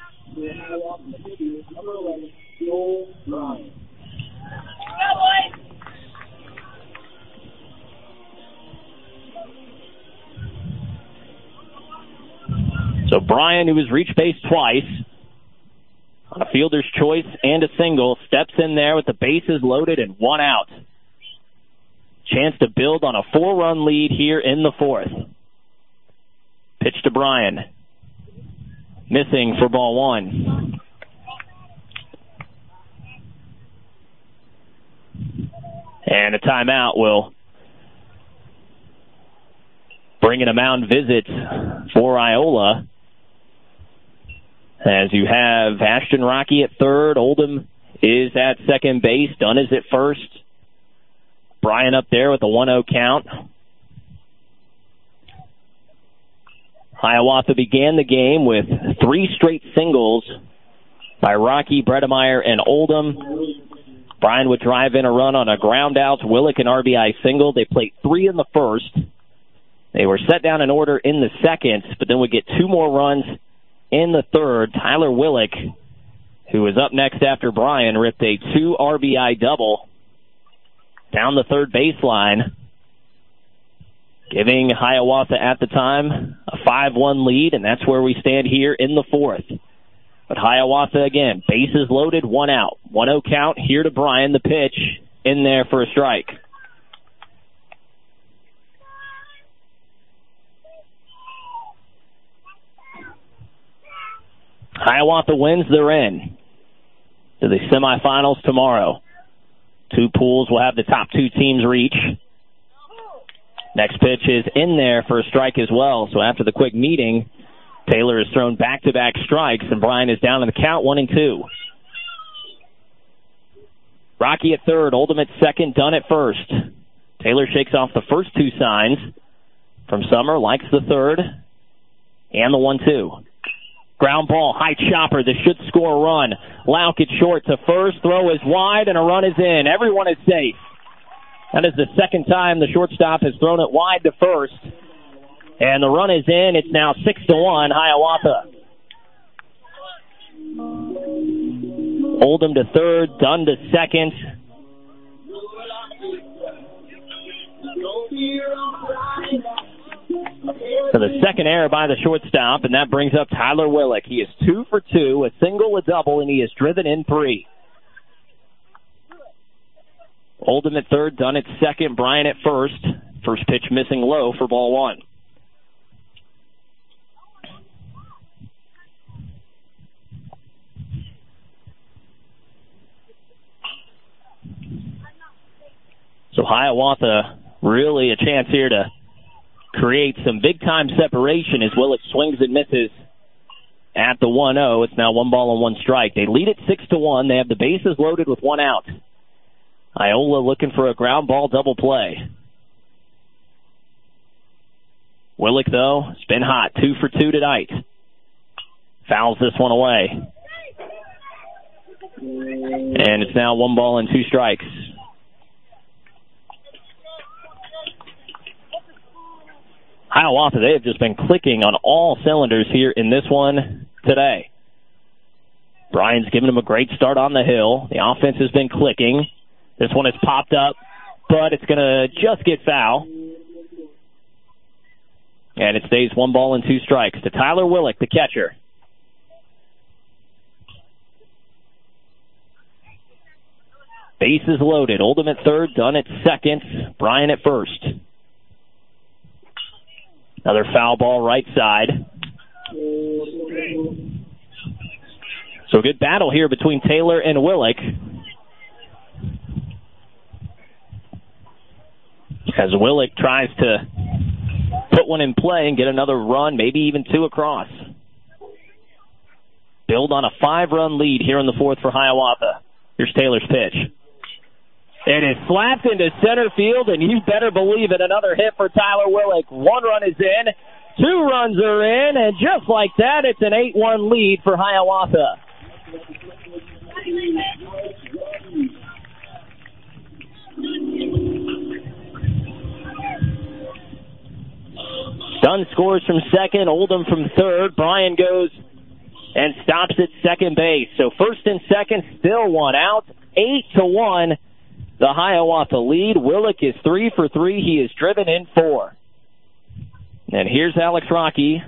So Bryan, who has reached base twice, on a fielder's choice and a single, steps in there with the bases loaded and 1 out. Chance to build on a 4-run lead here in the 4th. Pitch to Bryan. Missing for ball 1. And a timeout will bring in a mound visit for Iola. As you have Ashton Rocky at third, Oldham is at second base, Dunn is at first. Bryan up there with a 1-0 count. Hiawatha began the game with 3 straight singles by Rocky, Bredemeyer, and Oldham. Bryan would drive in a run on a ground out. Willick an RBI single. They played 3 in the first. They were set down in order in the second, but then would get 2 more runs in the third. Tyler Willick, who was up next after Bryan, ripped a 2 RBI double down the third baseline, giving Hiawatha at the time a 5-1 lead, and that's where we stand here in the 4th. But Hiawatha again, bases loaded, 1 out. 1-0 count here to Bryan, the pitch in there for a strike. Hiawatha wins, they're in to the semifinals tomorrow. 2 pools will have the top 2 teams reach. Next pitch is in there for a strike as well. So after the quick meeting, Taylor has thrown back-to-back strikes, and Bryan is down in the count 1-2. Rocky at third, Oldham at second, Dunn at first. Taylor shakes off the first 2 signs from Summer, likes the third, and the 1-2. Ground ball, high chopper. This should score a run. Lauk at short to first. Throw is wide, and a run is in. Everyone is safe. That is the second time the shortstop has thrown it wide to first. And the run is in. It's now 6-1, Hiawatha. Oldham to third, Dunn to second. So the second error by the shortstop, and that brings up Tyler Willick. He is 2 for 2, a single, a double, and he is driven in 3. Oldham at third, Dunn at second, Bryan at first. First pitch missing low for ball 1. So Hiawatha really a chance here to create some big-time separation as Willick swings and misses at the 1-0. It's now 1 ball and 1 strike. They lead it 6-1. They have the bases loaded with 1 out. Iola looking for a ground ball double play. Willick, though, has been hot. 2 for 2 tonight. Fouls this one away. And it's now 1 ball and 2 strikes. Hiawatha, they have just been clicking on all cylinders here in this one today. Brian's given them a great start on the hill. The offense has been clicking. This one has popped up, but it's going to just get foul. And it stays 1 ball and 2 strikes to Tyler Willick, the catcher. Bases loaded. Oldham at third, Dunn at second, Brian at first. Another foul ball right side. So a good battle here between Taylor and Willick. As Willick tries to put one in play and get another run, maybe even 2 across. Build on a 5-run lead here in the 4th for Hiawatha. Here's Taylor's pitch. It is slapped into center field, and you better believe it, another hit for Tyler Willick. 1 run is in, 2 runs are in, and just like that, it's an 8-1 lead for Hiawatha. Dunn scores from second, Oldham from third. Brian goes and stops at second base. So first and second, still 1 out. 8-1. The Hiawatha lead. Willick is 3 for 3. He is driven in 4. And here's Alex Rocky,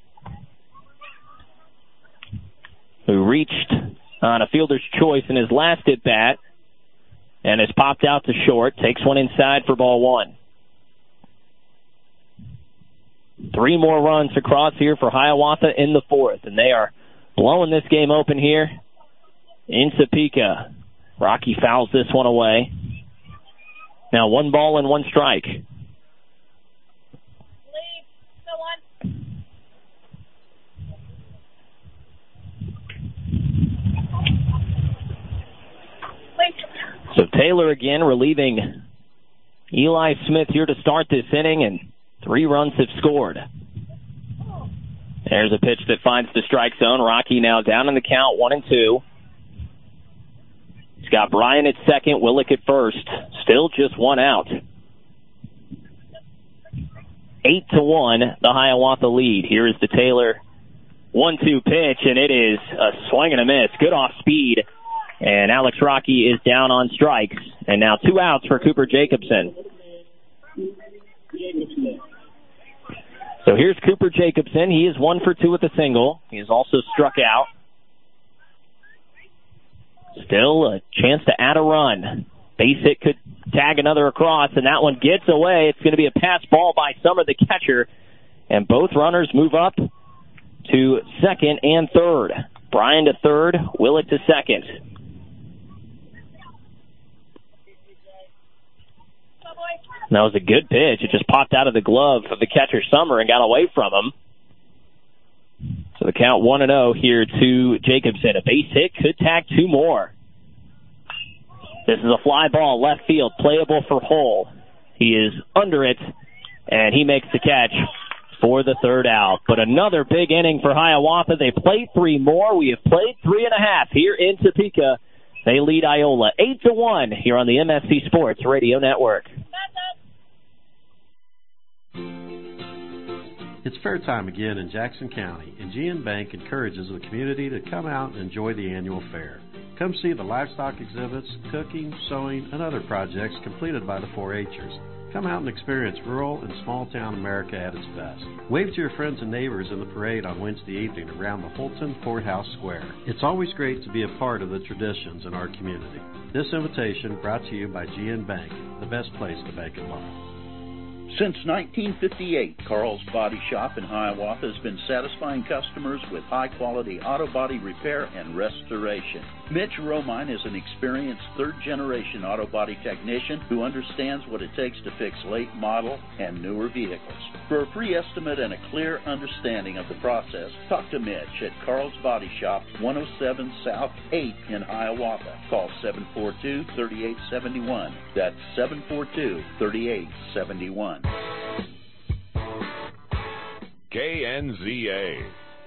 who reached on a fielder's choice in his last at-bat and has popped out to short. Takes one inside for ball 1. 3 more runs across here for Hiawatha in the 4th, and they are blowing this game open here in Topeka. Rocky fouls this one away. Now 1 ball and 1 strike. So Taylor again relieving Eli Smith here to start this inning, and 3 runs have scored. There's a pitch that finds the strike zone. Rocky now down in the count, 1-2. He's got Brian at second, Willick at first. Still just 1 out. 8-1, the Hiawatha lead. Here is the Taylor 1-2 pitch, and it is a swing and a miss. Good off speed. And Alex Rocky is down on strikes. And now 2 outs for Cooper Jacobson. So here's Cooper Jacobson. He is 1 for 2 with a single. He has also struck out. Still a chance to add a run. Base hit could tag another across, and that one gets away. It's going to be a pass ball by Summer, the catcher. And both runners move up to second and third. Brian to third, Willick to second. That was a good pitch. It just popped out of the glove of the catcher, Summer, and got away from him. So the count 1-0 here to Jacobson. A base hit could tag 2 more. This is a fly ball, left field, playable for Hull. He is under it, and he makes the catch for the 3rd out. But another big inning for Hiawatha. They played 3 more. We have played 3.5 here in Topeka. They lead Iola 8-1 here on the MSC Sports Radio Network. It's fair time again in Jackson County, and GN Bank encourages the community to come out and enjoy the annual fair. Come see the livestock exhibits, cooking, sewing, and other projects completed by the 4-H'ers. Come out and experience rural and small-town America at its best. Wave to your friends and neighbors in the parade on Wednesday evening around the Holton Courthouse Square. It's always great to be a part of the traditions in our community. This invitation brought to you by GN Bank, the best place to bank and borrow. Since 1958, Carl's Body Shop in Hiawatha has been satisfying customers with high-quality auto body repair and restoration. Mitch Romine is an experienced third-generation auto body technician who understands what it takes to fix late model and newer vehicles. For a free estimate and a clear understanding of the process, talk to Mitch at Carl's Body Shop, 107 South 8 in Hiawatha. Call 742-3871. That's 742-3871. KNZA.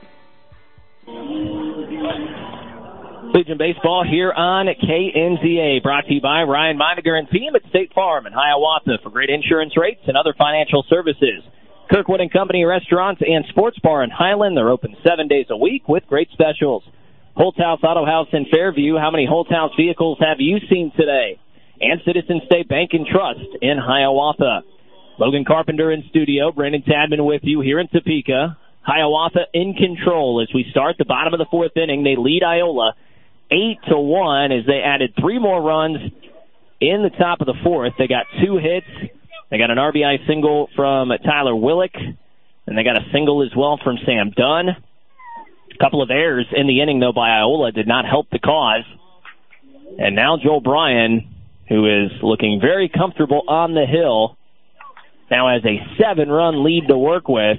Legion Baseball here on KNZA, brought to you by Ryan Meidiger and team at State Farm in Hiawatha for great insurance rates and other financial services. Kirkwood & Company Restaurants and Sports Bar in Highland. They're open 7 days a week with great specials. Holthouse Auto House in Fairview. How many Holthouse vehicles have you seen today? And Citizen State Bank and Trust in Hiawatha. Logan Carpenter in studio. Brandon Tadman with you here in Topeka. Hiawatha in control as we start the bottom of the fourth inning. They lead Iola 8-1 as they added 3 more runs in the top of the fourth. They got 2 hits. They got an RBI single from Tyler Willick, and they got a single as well from Sam Dunn. A couple of errors in the inning, though, by Iola did not help the cause. And now Joel Bryan, who is looking very comfortable on the hill, now has a 7-run lead to work with.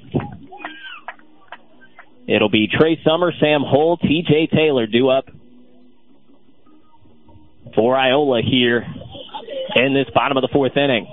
It'll be Trey Summer, Sam Hull, TJ Taylor due up for Iola here in this bottom of the fourth inning.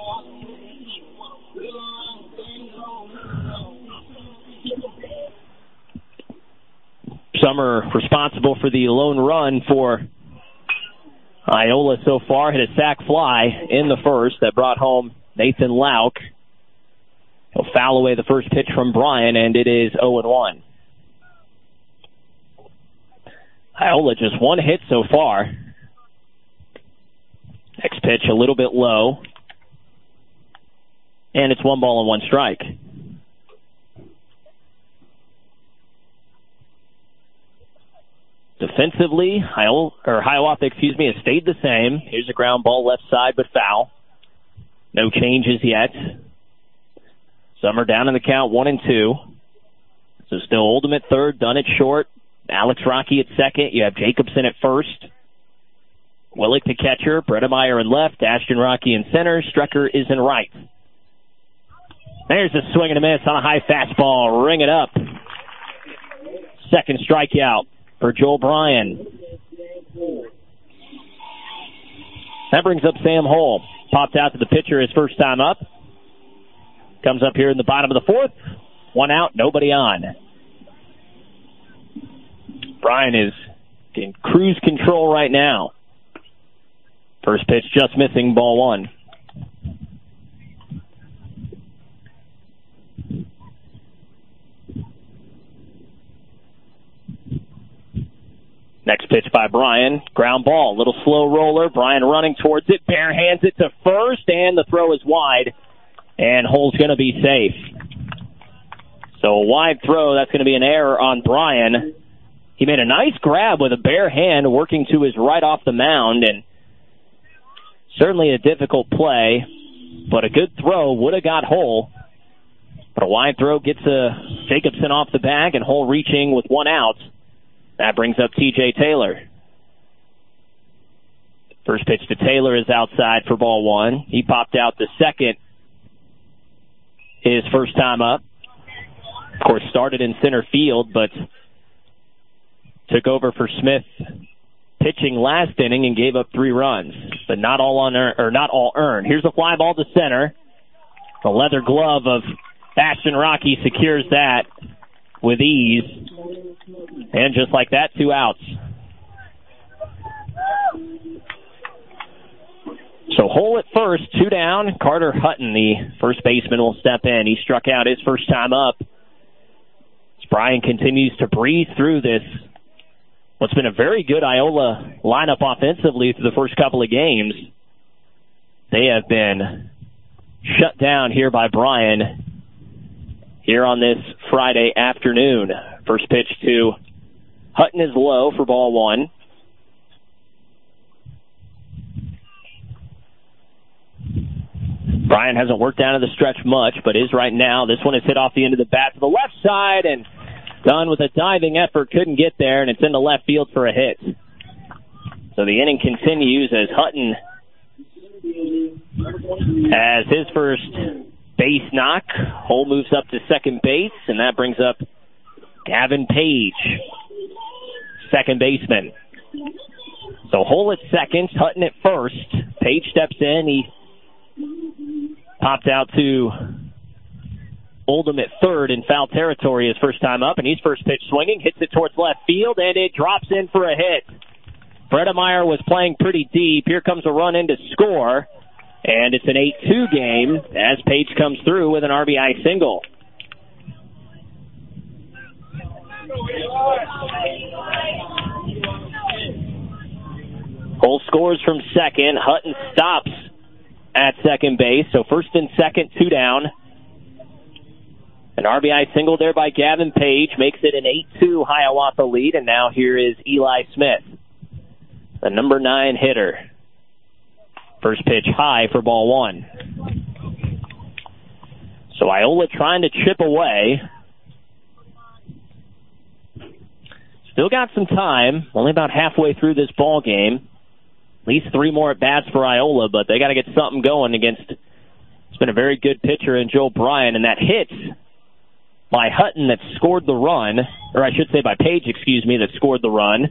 Summer responsible for the lone run for Iola so far. Hit a sac fly in the first that brought home Nathan Lauk. He'll foul away the first pitch from Bryan, and it is 0-1. Iola just 1 hit so far. Next pitch a little bit low. And it's 1 ball and 1 strike. Defensively, Hiawatha, has stayed the same. Here's a ground ball left side, but foul. No changes yet. Summer down in the count, 1-2. So still Oldham at third, Dunn at short. Alex Rocky at second. You have Jacobson at first. Willick the catcher. Bredemeyer in left. Ashton Rocky in center. Strecker is in right. There's a swing and a miss on a high fastball. Ring it up. Second strikeout for Joel Bryan. That brings up Sam Hull. Popped out to the pitcher his first time up. Comes up here in the bottom of the fourth. 1 out, nobody on. Bryan is in cruise control right now. First pitch just missing, ball 1. Next pitch by Bryan. Ground ball, little slow roller. Bryan running towards it, bare hands it to first, and the throw is wide. And Hull's going to be safe. So a wide throw, that's going to be an error on Bryan. He made a nice grab with a bare hand working to his right off the mound, and certainly a difficult play, but a good throw would have got Hull. But a wide throw gets Jacobson off the bag, and Hull reaching with 1 out. That brings up TJ Taylor. First pitch to Taylor is outside for ball 1. He popped out the second his first time up. Of course, started in center field, but took over for Smith pitching last inning and gave up 3 runs, but not all earned. Here's a fly ball to center. The leather glove of Ashton Rocky secures that with ease. And just like that, 2 outs. So Hull at first, 2 down. Carter Hutton, the first baseman, will step in. He struck out his first time up. As Bryan continues to breathe through this, what's been a very good Iola lineup offensively through the first couple of games. They have been shut down here by Bryan here on this Friday afternoon. First pitch to Hutton is low for ball 1. Bryan hasn't worked down to the stretch much, but is right now. This one is hit off the end of the bat to the left side, and Dunn with a diving effort couldn't get there, and it's into left field for a hit. So the inning continues as Hutton has his first base knock. Hole moves up to second base, and that brings up Gavin Page, second baseman. So Hole at second, Hutton at first. Page steps in. He popped out to Oldham at third in foul territory his first time up, and he's first pitch swinging, hits it towards left field, and it drops in for a hit. Bredemeyer was playing pretty deep. Here comes a run in to score, and it's an 8-2 game as Page comes through with an RBI single. Cole scores from second. Hutton stops at second base, so first and second, 2 down. An RBI single there by Gavin Page makes it an 8-2 Hiawatha lead, and now here is Eli Smith, the number 9 hitter. First pitch high for ball 1. So Iola trying to chip away. Still got some time, only about halfway through this ball game. At least 3 more at-bats for Iola, but they got to get something going against, it's been a very good pitcher in Joe Bryan, and that hit by Hutton that scored the run, or I should say by Page, that scored the run.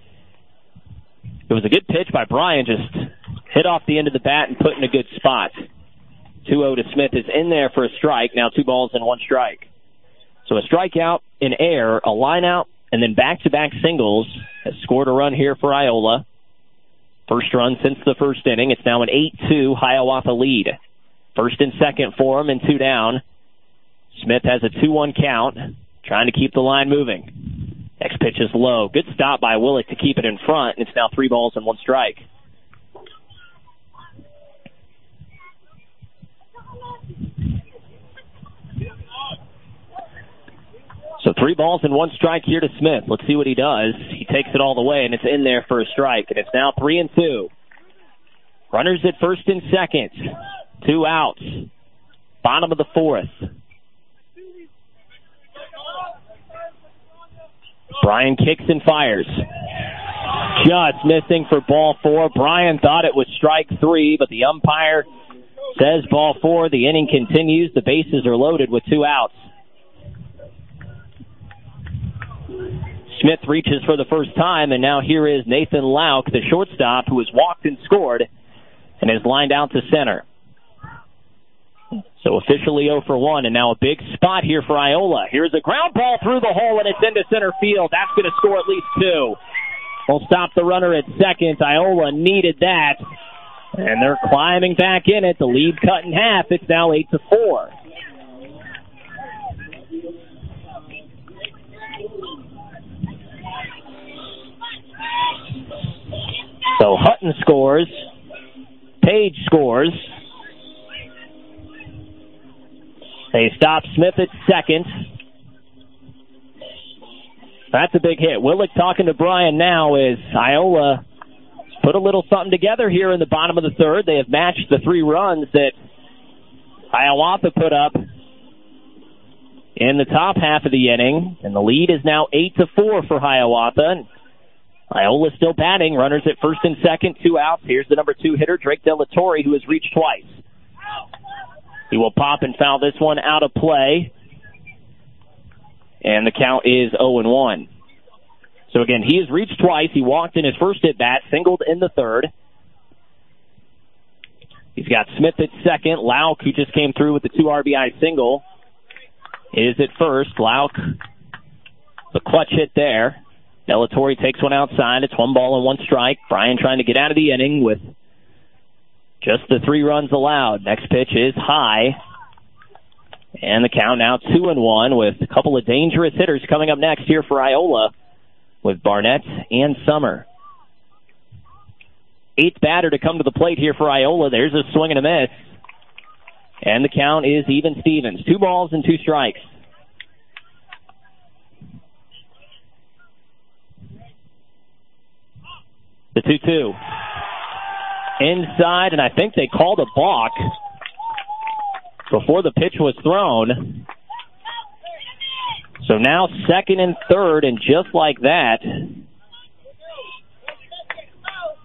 It was a good pitch by Bryan, just hit off the end of the bat and put in a good spot. 2-0 to Smith is in there for a strike, now 2 balls and 1 strike. So a strikeout, an error, a line out, and then back-to-back singles has scored a run here for Iola. First run since the first inning. It's now an 8-2 Hiawatha lead. First and second for him and 2 down. Smith has a 2-1 count, trying to keep the line moving. Next pitch is low. Good stop by Willick to keep it in front, and it's now 3 balls and 1 strike. So 3 balls and 1 strike here to Smith. Let's see what he does. He takes it all the way, and it's in there for a strike, and it's now 3-2. Runners at first and second. 2 outs. Bottom of the 4th. Bryan kicks and fires. Just missing for ball 4. Bryan thought it was strike 3, but the umpire says ball 4. The inning continues. The bases are loaded with 2 outs. Smith reaches for the first time, and now here is Nathan Lauk, the shortstop, who has walked and scored and is lined out to center. So officially 0 for 1, and now a big spot here for Iola. Here's a ground ball through the hole, and it's into center field. That's going to score at least 2. We'll stop the runner at second. Iola needed that, and they're climbing back in it. The lead cut in half. It's now 8-4. So Hutton scores. Page scores. They stop Smith at second. That's a big hit. Willick talking to Bryan now as Iola put a little something together here in the bottom of the 3rd. They have matched the 3 runs that Hiawatha put up in the top half of the inning, and the lead is now 8-4 for Hiawatha. Iola still batting. Runners at first and second, 2 outs. Here's the number 2 hitter, Drake Delatorre, who has reached twice. He will pop and foul this one out of play. And the count is 0-1. So again, he has reached twice. He walked in his first at-bat, singled in the 3rd. He's got Smith at second. Lauk, who just came through with the 2 RBI single, is at first. Lauk, the clutch hit there. Delatorre takes one outside. It's 1 ball and 1 strike. Bryan trying to get out of the inning with just the 3 runs allowed. Next pitch is high. And the count now 2-1 with a couple of dangerous hitters coming up next here for Iola with Barnett and Summer. 8th batter to come to the plate here for Iola. There's a swing and a miss. And the count is even Stevens. 2 balls and 2 strikes. The 2-2. Inside, and I think they called a balk before the pitch was thrown. So now 2nd and 3rd, and just like that,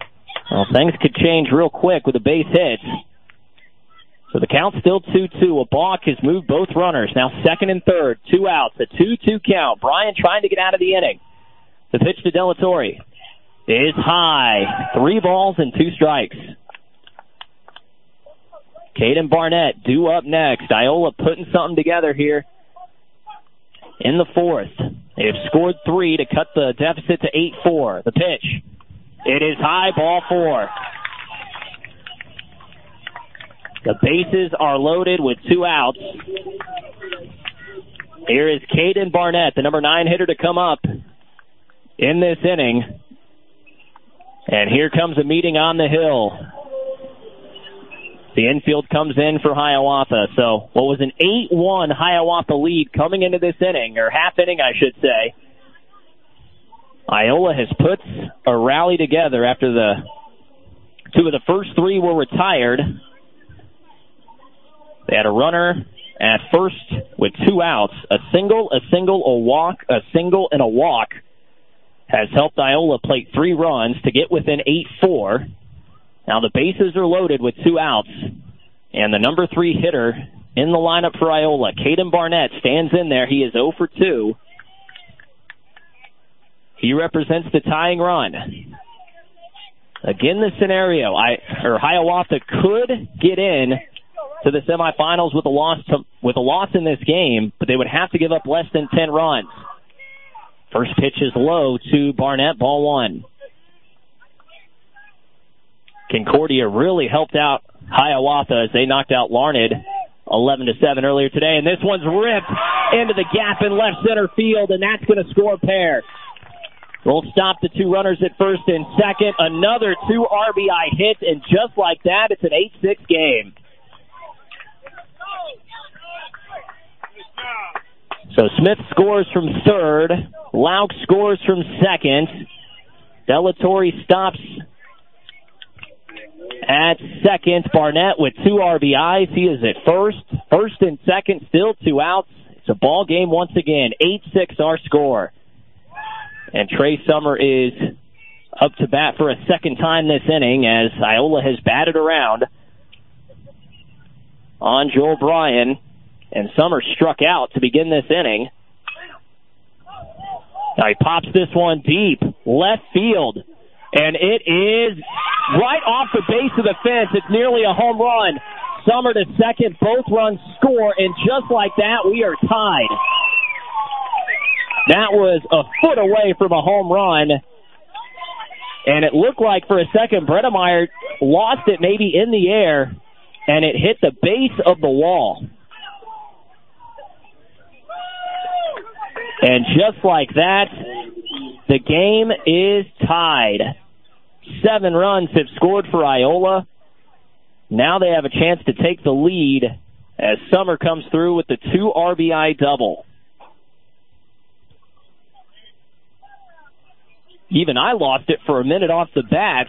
Well, things could change real quick with a base hit. So the count's still 2-2. A balk has moved both runners. Now second and third. 2 outs. A 2-2 count. Bryan trying to get out of the inning. The pitch to Delatorre is high. 3 balls and 2 strikes. Caden Barnett due up next. Iola putting something together here in the fourth. They've scored 3 to cut the deficit to 8-4. The pitch. It is high, ball 4. The bases are loaded with 2 outs. Here is Caden Barnett, the number 9 hitter to come up in this inning. And here comes a meeting on the hill. The infield comes in for Hiawatha. So what was an 8-1 Hiawatha lead coming into this inning, or half inning, I should say. Iola has put a rally together after the 2 of the first 3 were retired. They had a runner at first with 2 outs. A single, a walk, a single, and a walk has helped Iola plate 3 runs to get within 8-4. Now the bases are loaded with 2 outs. And the number 3 hitter in the lineup for Iola, Caden Barnett, stands in there. He is 0 for 2. He represents the tying run. Again, the scenario, Hiawatha could get in to the semifinals with a loss in this game, but they would have to give up less than 10 runs. First pitch is low to Barnett, ball 1. Concordia really helped out Hiawatha as they knocked out Larned 11-7 earlier today, and this one's ripped into the gap in left center field, and that's going to score a pair. We'll stop the 2 runners at first and second. Another 2 RBI hits, and just like that, it's an 8-6 game. So Smith scores from third. Lauk scores from second. Delatorre stops at second. Barnett with 2 RBIs. He is at first. First and second, still 2 outs. It's a ball game once again. 8-6 our score. And Trey Summer is up to bat for a second time this inning as Iola has batted around on Joel Bryan. And Summer struck out to begin this inning. Now he pops this one deep, left field. And it is right off the base of the fence. It's nearly a home run. Summer to second, both runs score, and just like that, we are tied. That was a foot away from a home run. And it looked like for a second Bredemeyer lost it maybe in the air, and it hit the base of the wall. And just like that, the game is tied. 7 runs have scored for Iola. Now they have a chance to take the lead as Summer comes through with the 2 RBI double. Even I lost it for a minute off the bat.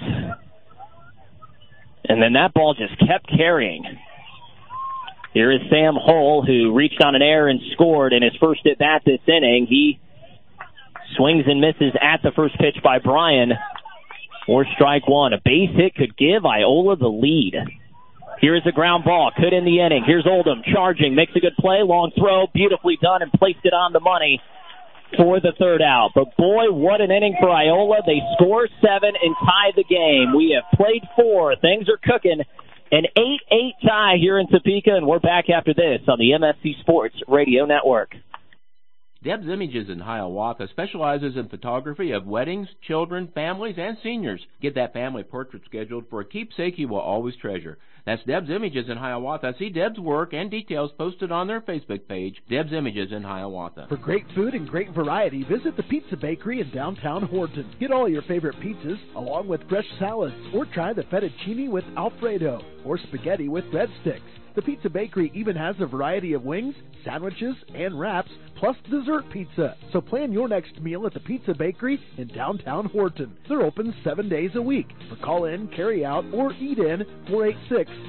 And then that ball just kept carrying. Here is Sam Hull, who reached on an error and scored in his first at-bat this inning. He swings and misses at the first pitch by Bryan for strike 1. A base hit could give Iola the lead. Here is a ground ball, could end the inning. Here's Oldham charging, makes a good play, long throw, beautifully done, and placed it on the money for the 3rd out. But boy, what an inning for Iola. They score 7 and tie the game. We have played 4. Things are cooking. An 8-8 tie here in Topeka, and we're back after this on the MSC Sports Radio Network. Deb's Images in Hiawatha specializes in photography of weddings, children, families, and seniors. Get that family portrait scheduled for a keepsake you will always treasure. That's Deb's Images in Hiawatha. See Deb's work and details posted on their Facebook page, Deb's Images in Hiawatha. For great food and great variety, visit the Pizza Bakery in downtown Horton. Get all your favorite pizzas along with fresh salads, or try the fettuccine with Alfredo or spaghetti with breadsticks. The Pizza Bakery even has a variety of wings, sandwiches, and wraps, plus dessert pizza. So plan your next meal at the Pizza Bakery in downtown Horton. They're open 7 days a week. For call-in, carry-out, or eat-in,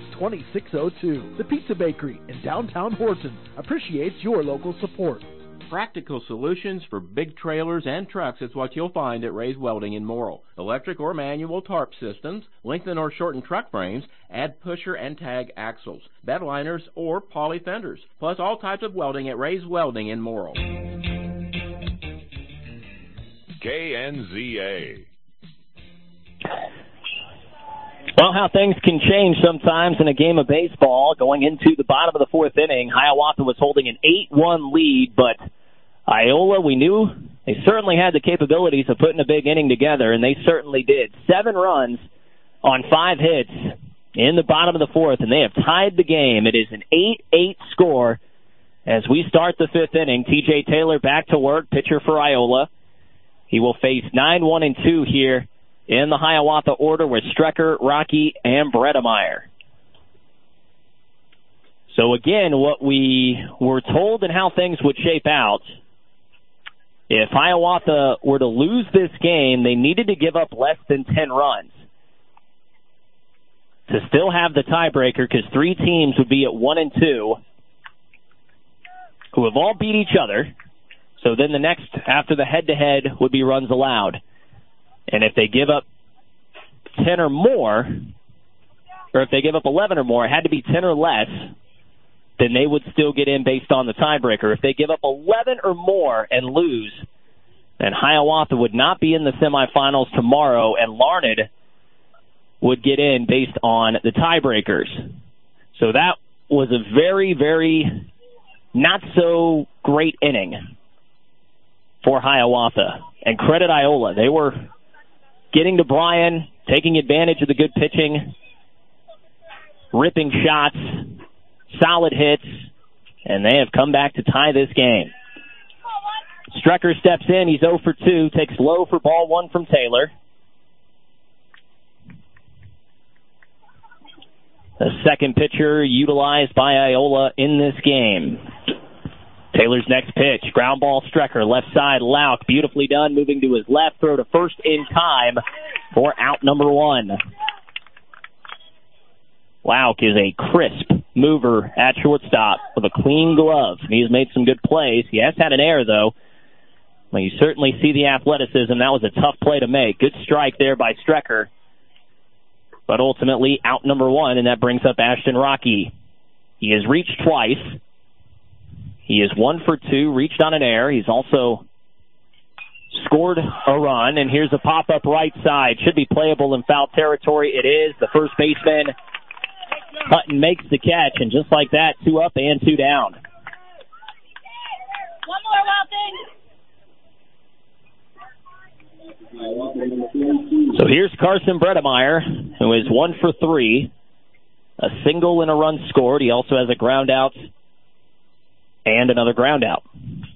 486-2602. The Pizza Bakery in downtown Horton appreciates your local support. Practical solutions for big trailers and trucks is what you'll find at Ray's Welding in Morrill. Electric or manual tarp systems, lengthen or shorten truck frames, add pusher and tag axles, bed liners, or poly fenders, plus all types of welding at Ray's Welding in Morrill. KNZA. Well, how things can change sometimes in a game of baseball. Going into the bottom of the fourth inning, Hiawatha was holding an 8-1 lead, but Iola, we knew they certainly had the capabilities of putting a big inning together, and they certainly did. 7 runs on 5 hits in the bottom of the fourth, and they have tied the game. It is an 8-8 score as we start the fifth inning. T.J. Taylor back to work, pitcher for Iola. He will face 9-1-2 here in the Hiawatha order with Strecker, Rocky, and Bredemeyer. So again, what we were told and how things would shape out, if Hiawatha were to lose this game, they needed to give up less than 10 runs to still have the tiebreaker, because 3 teams would be at 1-2 who have all beat each other. So then the next, after the head-to-head, would be runs allowed. And if they give up 10 or more, or if they give up 11 or more, it had to be 10 or less, then they would still get in based on the tiebreaker. If they give up 11 or more and lose, then Hiawatha would not be in the semifinals tomorrow, and Larned would get in based on the tiebreakers. So that was a very, very not so great inning for Hiawatha. And credit Iola. They were getting to Bryan, taking advantage of the good pitching, ripping shots, solid hits, and they have come back to tie this game. Strecker steps in. He's 0 for 2, takes low for ball 1 from Taylor. The second pitcher utilized by Iola in this game. Taylor's next pitch, ground ball, Strecker, left side, Lauk, beautifully done, moving to his left, throw to first in time for out number 1. Lauk is a crisp mover at shortstop with a clean glove. He's made some good plays. He has had an error, though. Well, you certainly see the athleticism. That was a tough play to make. Good strike there by Strecker. But ultimately, out number 1, and that brings up Ashton Rocky. He has reached twice. He is 1 for 2, reached on an error. He's also scored a run, and here's a pop-up right side. Should be playable in foul territory. It is. The first baseman, Hutton, makes the catch, and just like that, 2 up and 2 down. One more, So here's Carson Bredemeyer, who is 1 for 3. A single and a run scored. He also has a ground out and another ground out.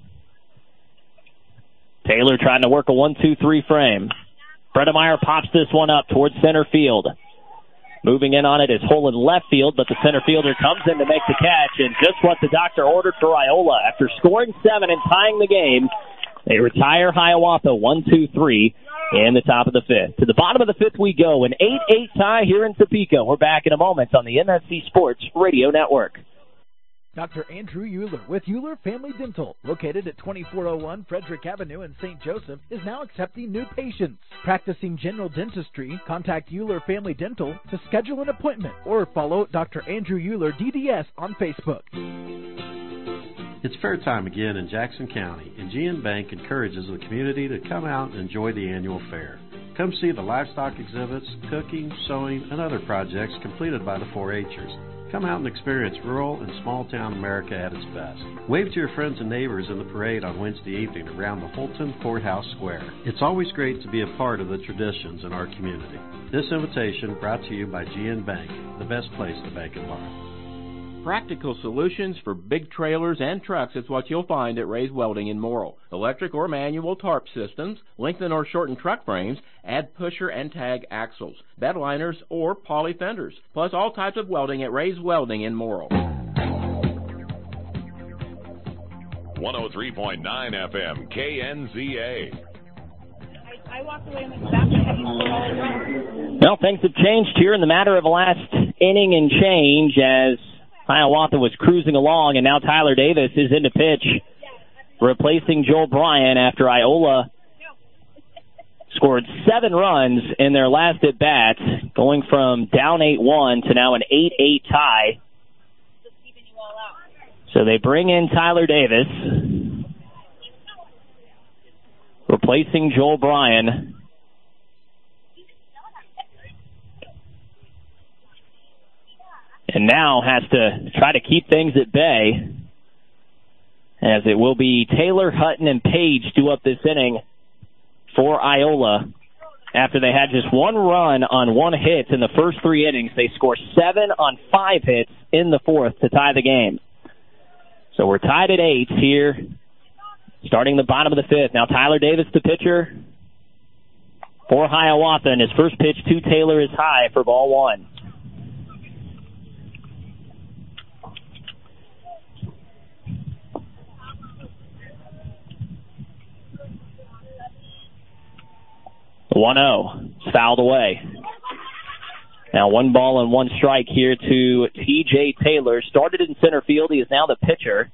Taylor trying to work a 1-2-3 frame. Bredemeyer pops this one up towards center field. Moving in on it is Hole in left field, but the center fielder comes in to make the catch, and just what the doctor ordered for Iola. After scoring 7 and tying the game, they retire Hiawatha 1-2-3 in the top of the fifth. To the bottom of the fifth we go, an 8-8 tie here in Topeka. We're back in a moment on the MSC Sports Radio Network. Dr. Andrew Euler with Euler Family Dental, located at 2401 Frederick Avenue in St. Joseph, is now accepting new patients. Practicing general dentistry, contact Euler Family Dental to schedule an appointment or follow Dr. Andrew Euler DDS on Facebook. It's fair time again in Jackson County, and GN Bank encourages the community to come out and enjoy the annual fair. Come see the livestock exhibits, cooking, sewing, and other projects completed by the 4-H'ers. Come out and experience rural and small-town America at its best. Wave to your friends and neighbors in the parade on Wednesday evening around the Fulton Courthouse Square. It's always great to be a part of the traditions in our community. This invitation brought to you by GN Bank, the best place to bank and borrow. Practical solutions for big trailers and trucks is what you'll find at Ray's Welding in Morrill. Electric or manual tarp systems, lengthen or shorten truck frames, add pusher and tag axles, bed liners, or poly fenders, plus all types of welding at Ray's Welding in Morrill. 103.9 FM, KNZA. I walked away and went back. Well, things have changed here in the matter of the last inning and change as Hiawatha was cruising along, and now Tyler Davis is in to pitch replacing Joel Bryan after Iola scored 7 runs in their last at-bat, going from down 8-1 to now an 8-8 tie. So they bring in Tyler Davis, replacing Joel Bryan. And now has to try to keep things at bay, as it will be Taylor, Hutton, and Page due up this inning for Iola. After they had just 1 run on 1 hit in the first 3 innings, they score 7 on 5 hits in the 4th to tie the game. So we're tied at 8 here, starting the bottom of the 5th. Now Tyler Davis, the pitcher for Hiawatha, and his first pitch to Taylor is high for ball 1. It's fouled away. Now 1 ball and 1 strike here to T.J. Taylor. Started in center field. He is now the pitcher.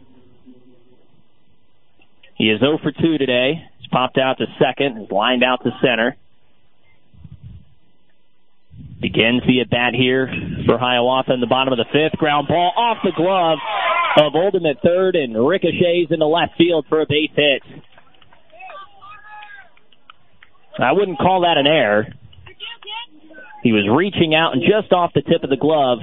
He is 0 for 2 today. He's popped out to second. He's lined out to center. Begins the at-bat here for Hiawatha in the bottom of the 5th. Ground ball off the glove of Oldham at third and ricochets into left field for a base hit. I wouldn't call that an error. He was reaching out and just off the tip of the glove.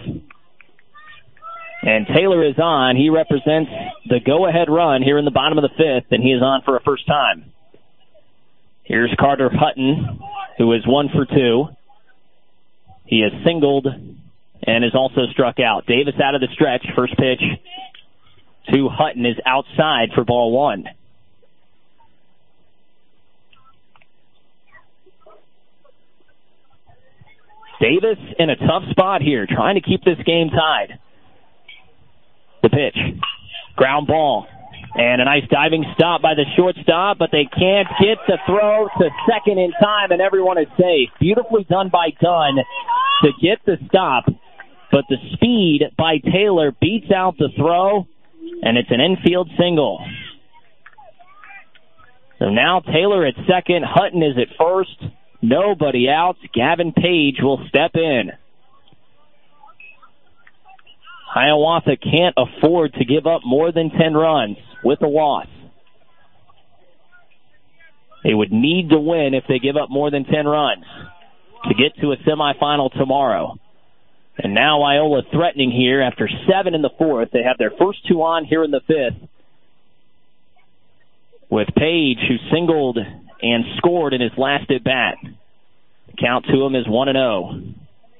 And Taylor is on. He represents the go-ahead run here in the bottom of the 5th, and he is on for a first time. Here's Carter Hutton, who is 1 for 2. He has singled and is also struck out. Davis out of the stretch. First pitch to Hutton is outside for ball 1. Davis in a tough spot here, trying to keep this game tied. The pitch. Ground ball. And a nice diving stop by the shortstop, but they can't get the throw to second in time, and everyone is safe. Beautifully done by Dunn to get the stop, but the speed by Taylor beats out the throw, and it's an infield single. So now Taylor at second, Hutton is at first. Nobody out. Gavin Page will step in. Hiawatha can't afford to give up more than 10 runs with a loss. They would need to win if they give up more than 10 runs to get to a semifinal tomorrow. And now Iola threatening here after 7 in the 4th. They have their first 2 on here in the 5th, with Page, who singled and scored in his last at-bat. The count to him is 1-0.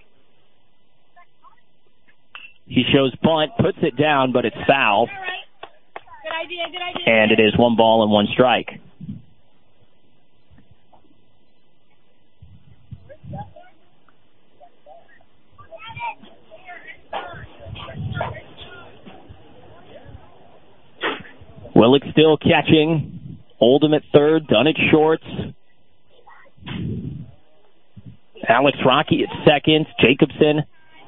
He shows bunt, puts it down, but it's foul. Good idea. And it is 1 ball and 1 strike. Willick still catching. Oldham at third, Dunn at short. Alex Rocky at second. Jacobson.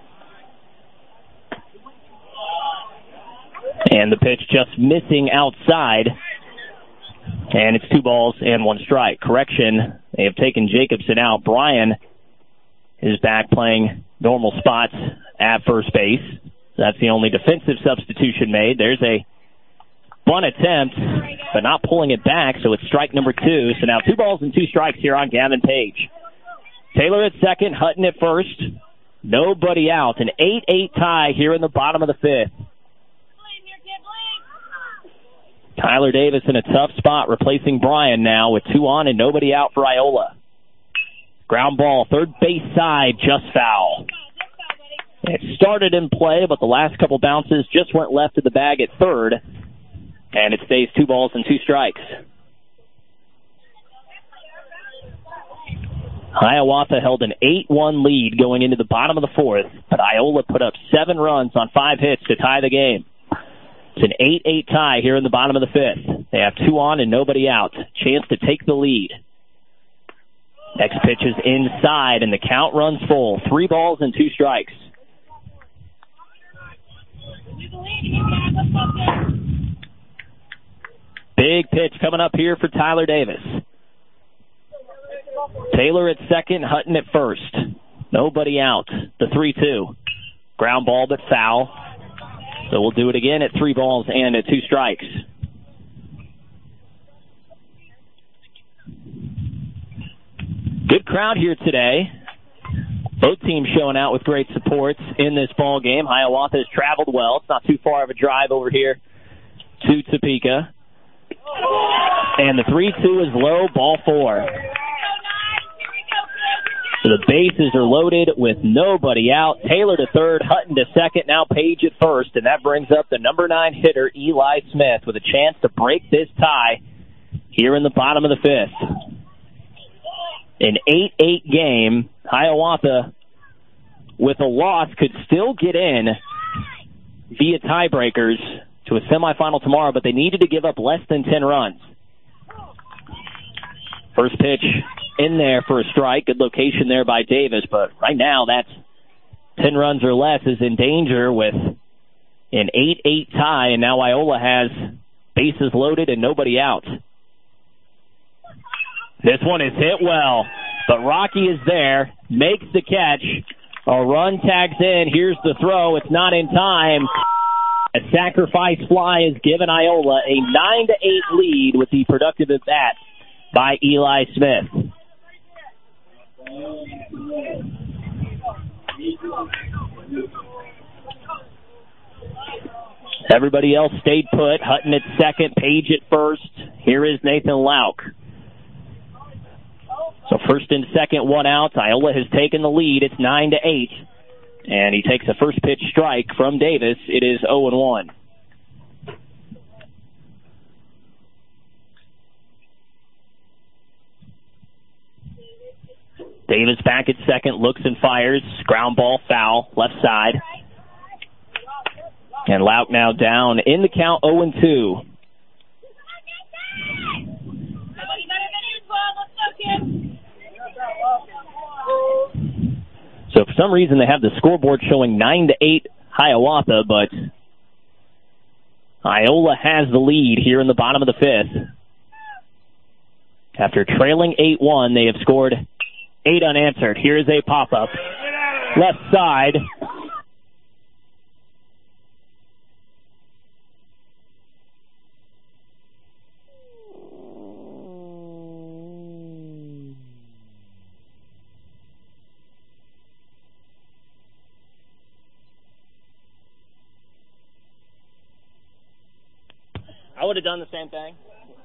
And the pitch just missing outside. And it's 2 balls and 1 strike. Correction, they have taken Jacobson out. Bryan is back playing normal spots at first base. That's the only defensive substitution made. There's a bunt attempt, but not pulling it back, so it's strike number 2. So now 2 balls and 2 strikes here on Gavin Page. Taylor at second, Hutton at first. Nobody out. An 8-8 tie here in the bottom of the 5th. Tyler Davis in a tough spot, replacing Bryan now with 2 on and nobody out for Iola. Ground ball, third base side, just foul. It started in play, but the last couple bounces just went left of the bag at third. And it stays 2 balls and 2 strikes. Hiawatha held an 8-1 lead going into the bottom of the 4th, but Iola put up 7 runs on 5 hits to tie the game. It's an 8-8 tie here in the bottom of the 5th. They have 2 on and nobody out. Chance to take the lead. Next pitch is inside, and the count runs full. 3 balls and 2 strikes. big pitch coming up here for Tyler Davis. Taylor at second, Hutton at first. Nobody out. The 3-2. Ground ball, but foul. So we'll do it again at 3 balls and at 2 strikes. Good crowd here today. Both teams showing out with great supports in this ball game. Hiawatha has traveled well. It's not too far of a drive over here to Topeka. And the 3-2 is low, ball 4. So the bases are loaded with nobody out. Taylor to third, Hutton to second, now Page at first, and that brings up the number 9 hitter, Eli Smith, with a chance to break this tie here in the bottom of the 5th. An 8-8 game. Hiawatha, with a loss, could still get in via tiebreakers to a semifinal tomorrow, but they needed to give up less than 10 runs. First pitch in there for a strike. Good location there by Davis, but right now that's 10 runs or less is in danger with an 8-8 tie, and now Iola has bases loaded and nobody out. This one is hit well, but Rocky is there, makes the catch. A run tags in. Here's the throw. It's not in time. A sacrifice fly is given Iola a 9-8 lead with the productive at bat by Eli Smith. Everybody else stayed put. Hutton at second, Page at first. Here is Nathan Lauk. So first and second, 1 out. Iola has taken the lead. It's 9-8. And he takes a first pitch strike from Davis. It is 0-1. Davis back at second, looks and fires. Ground ball, foul, left side. And Lauk now down in the count, 0-2. So for some reason they have the scoreboard showing 9-8 Hiawatha, but Iola has the lead here in the bottom of the 5th. After trailing 8-1, they have scored 8 unanswered. Here's a pop-up. Left side. I would have done the same thing.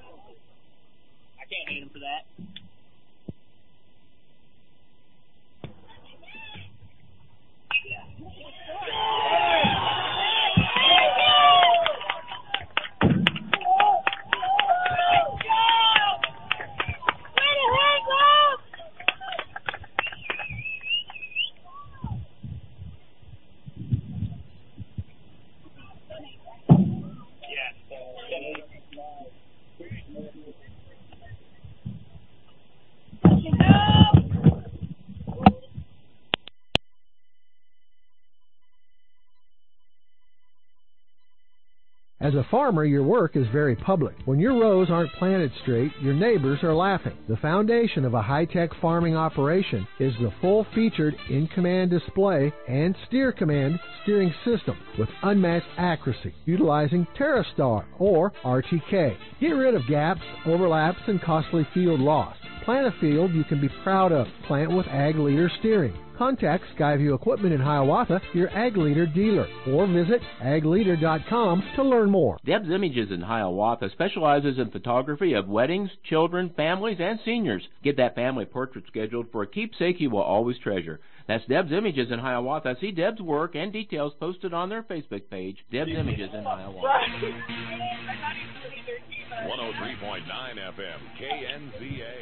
I can't hate him for that. As a farmer, your work is very public. When your rows aren't planted straight, your neighbors are laughing. The foundation of a high-tech farming operation is the full-featured in-command display and Steer Command steering system with unmatched accuracy, utilizing TerraStar or RTK. Get rid of gaps, overlaps, and costly field loss. Plant a field you can be proud of. Plant with Ag Leader steering. Contact Skyview Equipment in Hiawatha, your Ag Leader dealer, or visit agleader.com to learn more. Deb's Images in Hiawatha specializes in photography of weddings, children, families, and seniors. Get that family portrait scheduled for a keepsake you will always treasure. That's Deb's Images in Hiawatha. See Deb's work and details posted on their Facebook page, Deb's Images in Hiawatha. 103.9 FM, KNZA.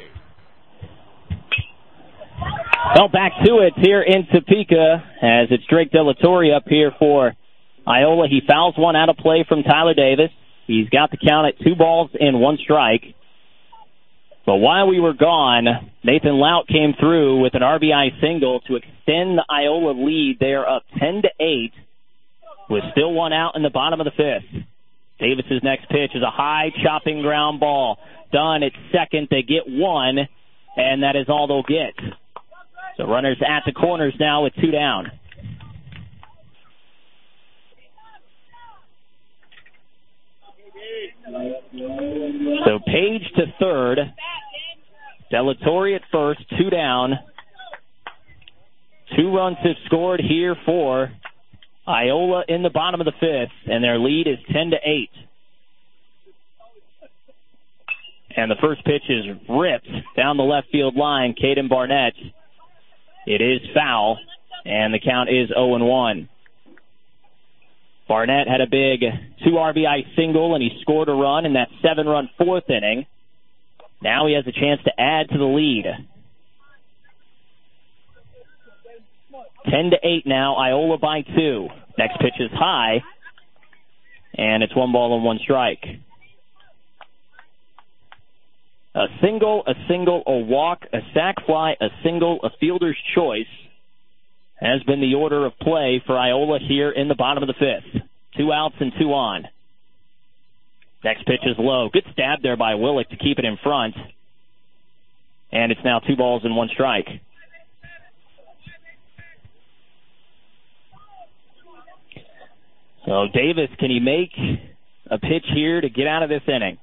Well, back to it here in Topeka as it's Drake Delatorre up here for Iola. He fouls one out of play from Tyler Davis. He's got the count at 2 balls and 1 strike. But while we were gone, Nathan Lauk came through with an RBI single to extend the Iola lead. They are up 10-8 with still 1 out in the bottom of the 5th. Davis's next pitch is a high chopping ground ball. Done at second. They get one, and that is all they'll get. So runners at the corners now with 2 down. So Page to third. Delatorre at first, 2 down. 2 runs have scored here for Iola in the bottom of the 5th, and their lead is 10-8. And the first pitch is ripped down the left field line. Caden Barnett. It is foul, and the count is 0-1. Barnett had a big 2 RBI single, and he scored a run in that 7-run 4th inning. Now he has a chance to add to the lead. 10-8 now, Iola by 2. Next pitch is high, and it's 1 ball and 1 strike. A single, a walk, a sac fly, a single, a fielder's choice has been the order of play for Iola here in the bottom of the 5th. 2 outs and 2 on. Next pitch is low. Good stab there by Willick to keep it in front. And it's now 2 balls and 1 strike. So Davis, can he make a pitch here to get out of this inning?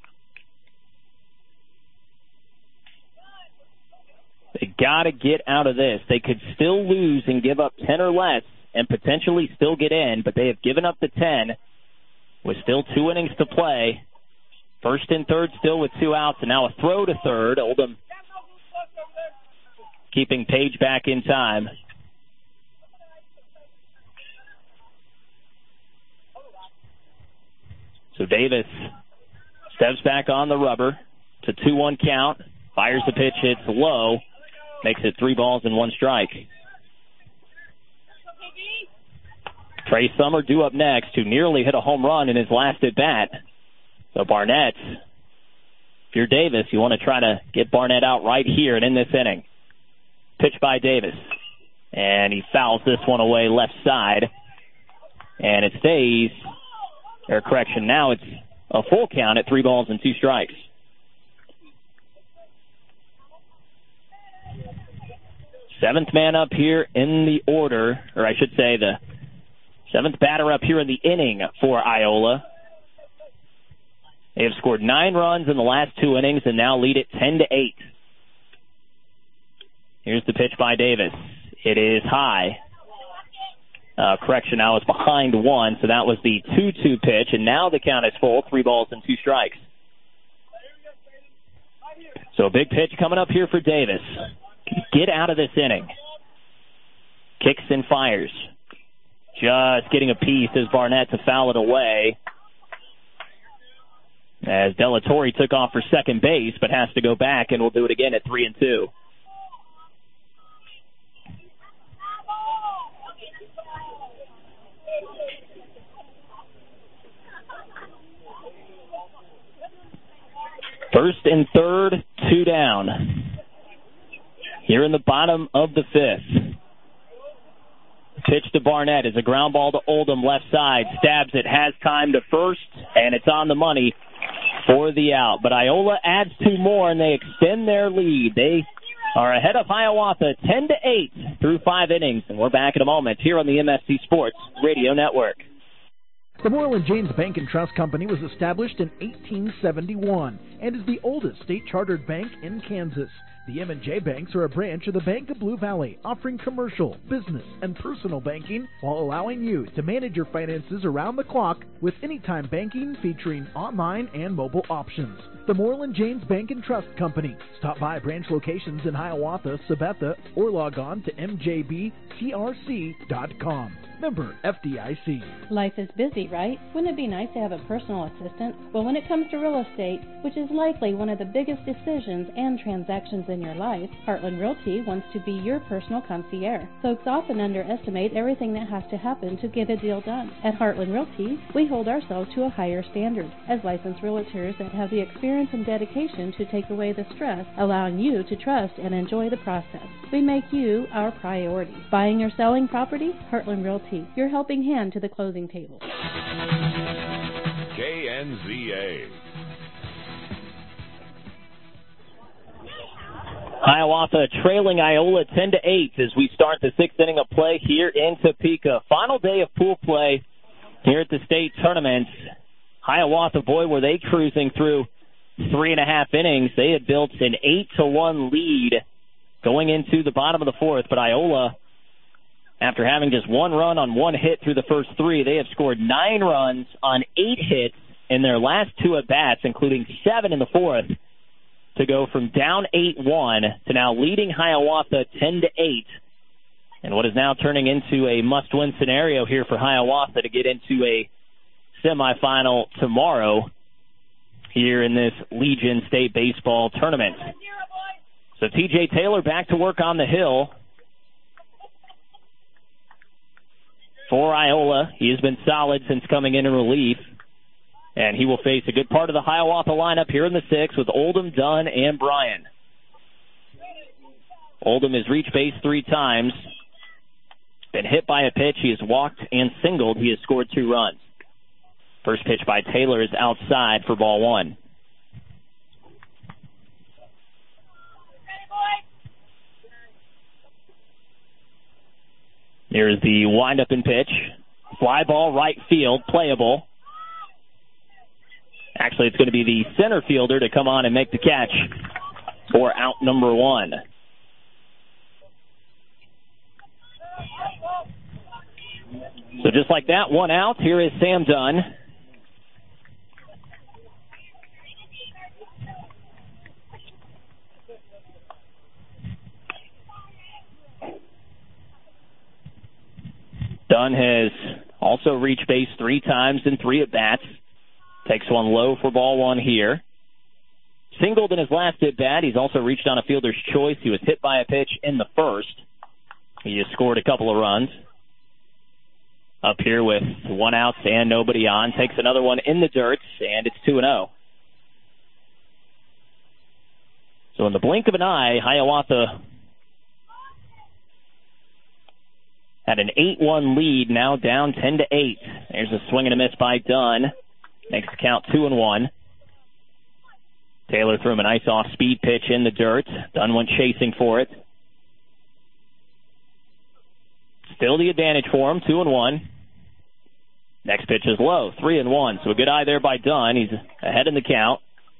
They got to get out of this. They could still lose and give up 10 or less and potentially still get in, but they have given up the 10 with still 2 innings to play. First and third still with 2 outs, and now a throw to third. Oldham keeping Page back in time. So Davis steps back on the rubber to 2-1 count. Fires the pitch, it's low. Makes it 3 balls and 1 strike. Trey Summer due up next, who nearly hit a home run in his last at-bat. So Barnett, if you're Davis, you want to try to get Barnett out right here and in this inning. Pitch by Davis. And he fouls this one away left side. And it stays, or correction, now it's a full count at 3 balls and 2 strikes. Seventh man up here in the order, or I should say the 7th batter up here in the inning for Iola. They have scored 9 runs in the last 2 innings and now lead it 10-8. Here's the pitch by Davis. It is high. Correction, now it's behind 1, so that was the 2-2 pitch, and now the count is full, 3 balls and 2 strikes. So a big pitch coming up here for Davis. Get out of this inning. Kicks and fires. Just getting a piece as Barnett to foul it away. As Delatorre took off for second base, but has to go back, and will do it again at 3-2. First and third, 2 down. Here in the bottom of the 5th. Pitch to Barnett is a ground ball to Oldham, left side. Stabs it, has time to first, and it's on the money for the out. But Iola adds 2 more, and they extend their lead. They are ahead of Hiawatha 10-8 through 5 innings. And we're back in a moment here on the MSC Sports Radio Network. The Moreland James Bank and Trust Company was established in 1871 and is the oldest state-chartered bank in Kansas. The M&J Banks are a branch of the Bank of Blue Valley, offering commercial, business, and personal banking while allowing you to manage your finances around the clock with anytime banking featuring online and mobile options. The Moreland James Bank and Trust Company. Stop by branch locations in Hiawatha, Sabetha, or log on to mjbtrc.com. Member FDIC. Life is busy, right? Wouldn't it be nice to have a personal assistant? Well, when it comes to real estate, which is likely one of the biggest decisions and transactions in your life, Heartland Realty wants to be your personal concierge. Folks often underestimate everything that has to happen to get a deal done. At Heartland Realty, we hold ourselves to a higher standard. As licensed realtors that have the experience and dedication to take away the stress, allowing you to trust and enjoy the process. We make you our priority. Buying or selling property? Heartland Realty, your helping hand to the closing table. KNZA. Hiawatha trailing Iola 10-8 as we start the sixth inning of play here in Topeka. Final day of pool play here at the state tournament. Hiawatha, boy, were they cruising through 3.5 innings. They had built an 8-1 lead going into the bottom of the fourth, but Iola, after having just one run on one hit through the first three, they have scored 9 runs on 8 hits in their last 2 at-bats, including 7 in the fourth, to go from down 8-1 to now leading Hiawatha 10-8, and what is now turning into a must-win scenario here for Hiawatha to get into a semifinal tomorrow here in this Legion State Baseball Tournament. So TJ Taylor back to work on the hill for Iola. He has been solid since coming in relief, and he will face a good part of the Hiawatha lineup here in the sixth with Oldham, Dunn, and Bryan. Oldham has reached base 3 times, been hit by a pitch. He has walked and singled. He has scored 2 runs. First pitch by Taylor is outside for ball 1. Here's the windup and pitch. Fly ball right field, playable. Actually, it's going to be the center fielder to come on and make the catch for out number 1. So just like that, 1 out. Here is Sam Dunn. Dunn has also reached base 3 times in 3 at-bats. Takes one low for ball 1 here. Singled in his last at-bat. He's also reached on a fielder's choice. He was hit by a pitch in the first. He has scored a couple of runs. Up here with 1 out and nobody on. Takes another one in the dirt, and it's 2-0. So in the blink of an eye, Hiawatha had an 8-1 lead, now down 10-8. There's a swing and a miss by Dunn. Makes the count 2-1. Taylor threw him a nice off-speed pitch in the dirt. Dunn went chasing for it. Still the advantage for him, 2-1. Next pitch is low, 3-1. So a good eye there by Dunn. He's ahead in the count.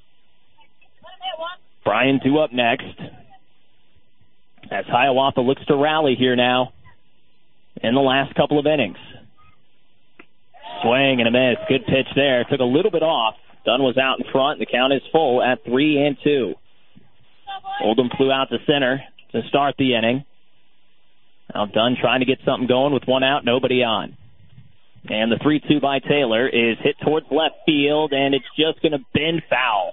Bryan due up next, as Hiawatha looks to rally here now in the last couple of innings. Swing and a miss. Good pitch there. Took a little bit off. Dunn was out in front. The count is full at 3-2. Oldham flew out to center to start the inning. Now Dunn trying to get something going with 1 out, nobody on. And the 3-2 by Taylor is hit towards left field, and it's just going to bend foul.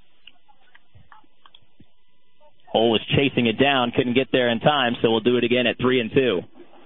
Hole was chasing it down, couldn't get there in time, so we'll do it again at 3-2.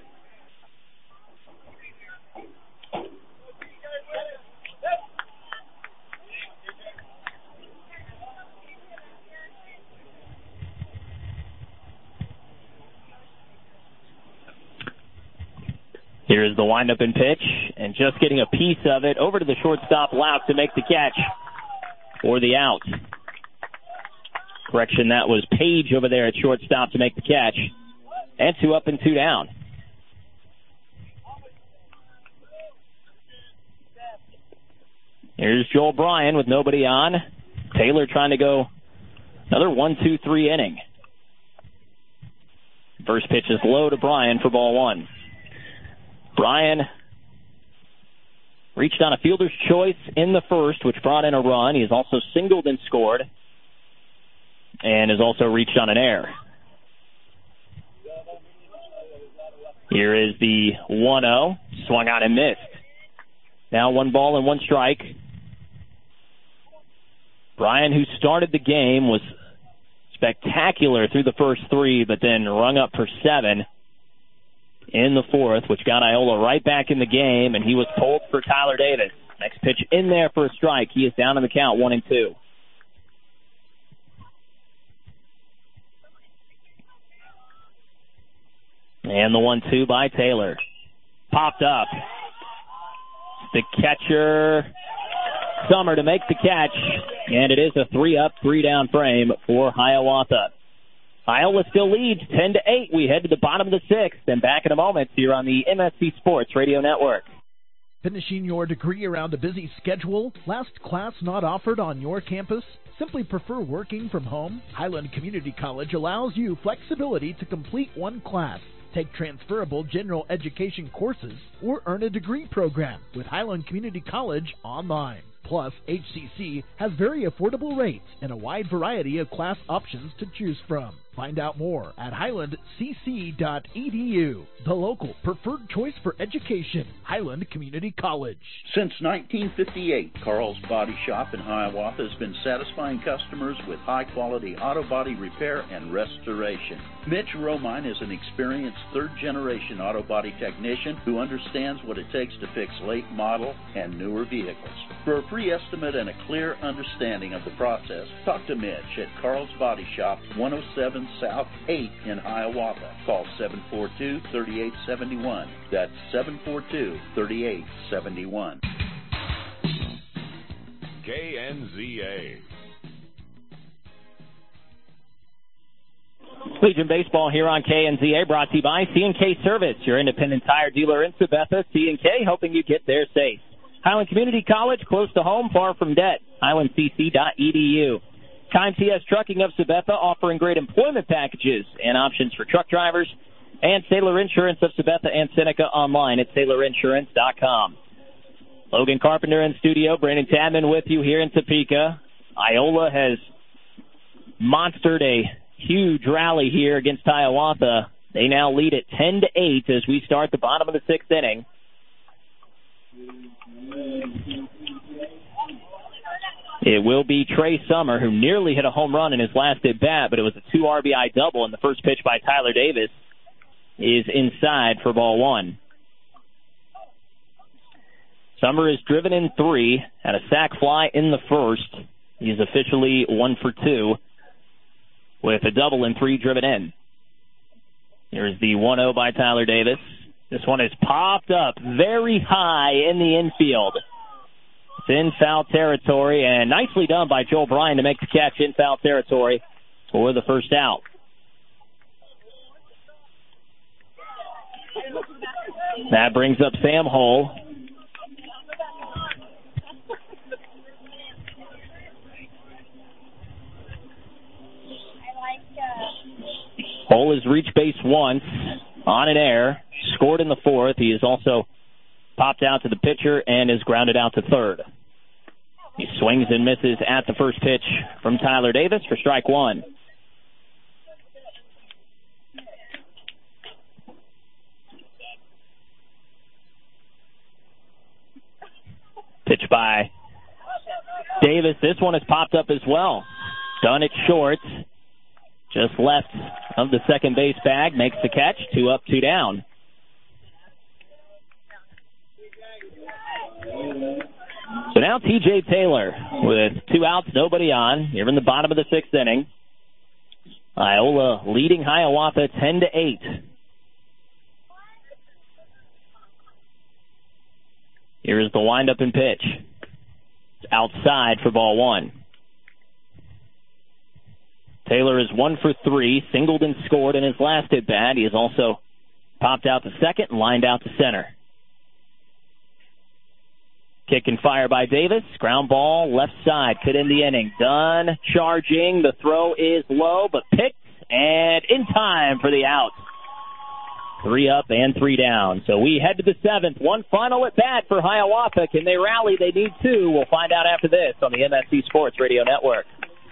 Here's the windup and pitch, and just getting a piece of it over to the shortstop, Lauk, to make the catch for the out. Correction, that was Page over there at shortstop to make the catch. And 2 up and 2 down. Here's Joel Bryan with nobody on. Taylor trying to go another 1-2-3 inning. First pitch is low to Bryan for ball 1. Bryan reached on a fielder's choice in the first, which brought in a run. He has also singled and scored, and has also reached on an error. Here is the 1-0. Swung out and missed. Now 1 ball and 1 strike. Bryan, who started the game, was spectacular through the first 3, but then rung up for 7 in the fourth, which got Iola right back in the game, and he was pulled for Tyler Davis. Next pitch in there for a strike. He is down in the count, 1-2. And the 1-2 by Taylor. Popped up. The catcher Summer to make the catch, and it is a 3-up, 3-down frame for Hiawatha. Iola still leads 10-8. We head to the bottom of the sixth, and back in a moment here on the MSC Sports Radio Network. Finishing your degree around a busy schedule? Last class not offered on your campus? Simply prefer working from home? Highland Community College allows you flexibility to complete one class, take transferable general education courses, or earn a degree program with Highland Community College online. Plus, HCC has very affordable rates and a wide variety of class options to choose from. Find out more at highlandcc.edu, the local preferred choice for education, Highland Community College. Since 1958, Carl's Body Shop in Hiawatha has been satisfying customers with high-quality auto body repair and restoration. Mitch Romine is an experienced third-generation auto body technician who understands what it takes to fix late model and newer vehicles. For a free estimate and a clear understanding of the process, talk to Mitch at Carl's Body Shop, 107 South 8 in Hiawatha. Call 742-3871. That's 742-3871. KNZA. Legion Baseball here on KNZA, brought to you by C&K Service, your independent tire dealer in Sabetha. C&K helping you get there safe. Highland Community College, close to home, far from debt. HighlandCC.edu. Time TS Trucking of Sabetha, offering great employment packages and options for truck drivers. And Sailor Insurance of Sabetha and Seneca online at SailorInsurance.com. Logan Carpenter in studio, Brandon Tadman with you here in Topeka. Iola has monstered a huge rally here against Hiawatha. They now lead at 10-8 as we start the bottom of the sixth inning. It will be Trey Summer, who nearly hit a home run in his last at-bat, but it was a 2 RBI double, and the first pitch by Tyler Davis is inside for ball one. Summer is driven in 3, had a sac fly in the first. He's officially 1 for 2 with a double and 3 driven in. Here's the 1-0 by Tyler Davis. This one is popped up very high in the infield. It's in foul territory, and nicely done by Joel Bryan to make the catch in foul territory for the first out. That brings up Sam Hull. Hull has reached base once on an error, scored in the fourth. He has also popped out to the pitcher and is grounded out to third. He swings and misses at the first pitch from Tyler Davis for strike one. Pitch by Davis. This one has popped up as well. Done it short. Just left of the second base bag. Makes the catch. 2 up, 2 down. So now T.J. Taylor with 2 outs, nobody on. Here in the bottom of the sixth inning. Iola leading Hiawatha 10-8. Here is the windup and pitch. It's outside for ball one. Taylor is 1 for 3, singled and scored in his last at-bat. He has also popped out to second and lined out to center. Kick and fire by Davis. Ground ball, left side, could end the inning. Dunn charging. The throw is low, but picked and in time for the out. 3 up and 3 down. So we head to the seventh. One final at bat for Hiawatha. Can they rally? They need 2. We'll find out after this on the MSC Sports Radio Network.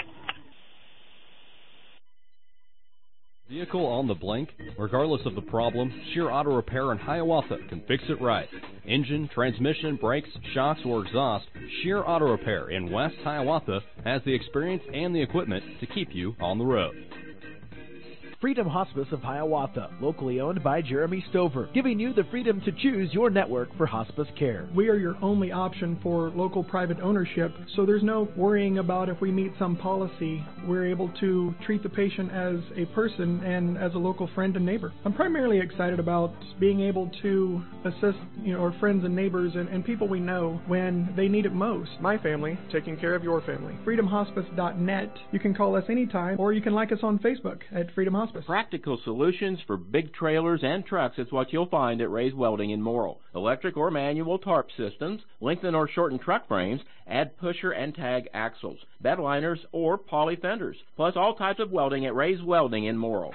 Vehicle on the blink? Regardless of the problem, Shear Auto Repair in Hiawatha can fix it right. Engine, transmission, brakes, shocks, or exhaust, Shear Auto Repair in West Hiawatha has the experience and the equipment to keep you on the road. Freedom Hospice of Hiawatha, locally owned by Jeremy Stover, giving you the freedom to choose your network for hospice care. We are your only option for local private ownership, so there's no worrying about if we meet some policy. We're able to treat the patient as a person and as a local friend and neighbor. I'm primarily excited about being able to assist our friends and neighbors and people we know when they need it most. My family taking care of your family. FreedomHospice.net. You can call us anytime, or you can like us on Facebook at Freedom Hospice. Practical solutions for big trailers and trucks is what you'll find at Ray's Welding in Morrill. Electric or manual tarp systems, lengthen or shorten truck frames, add pusher and tag axles, bed liners, or poly fenders, plus all types of welding at Ray's Welding in Morrill.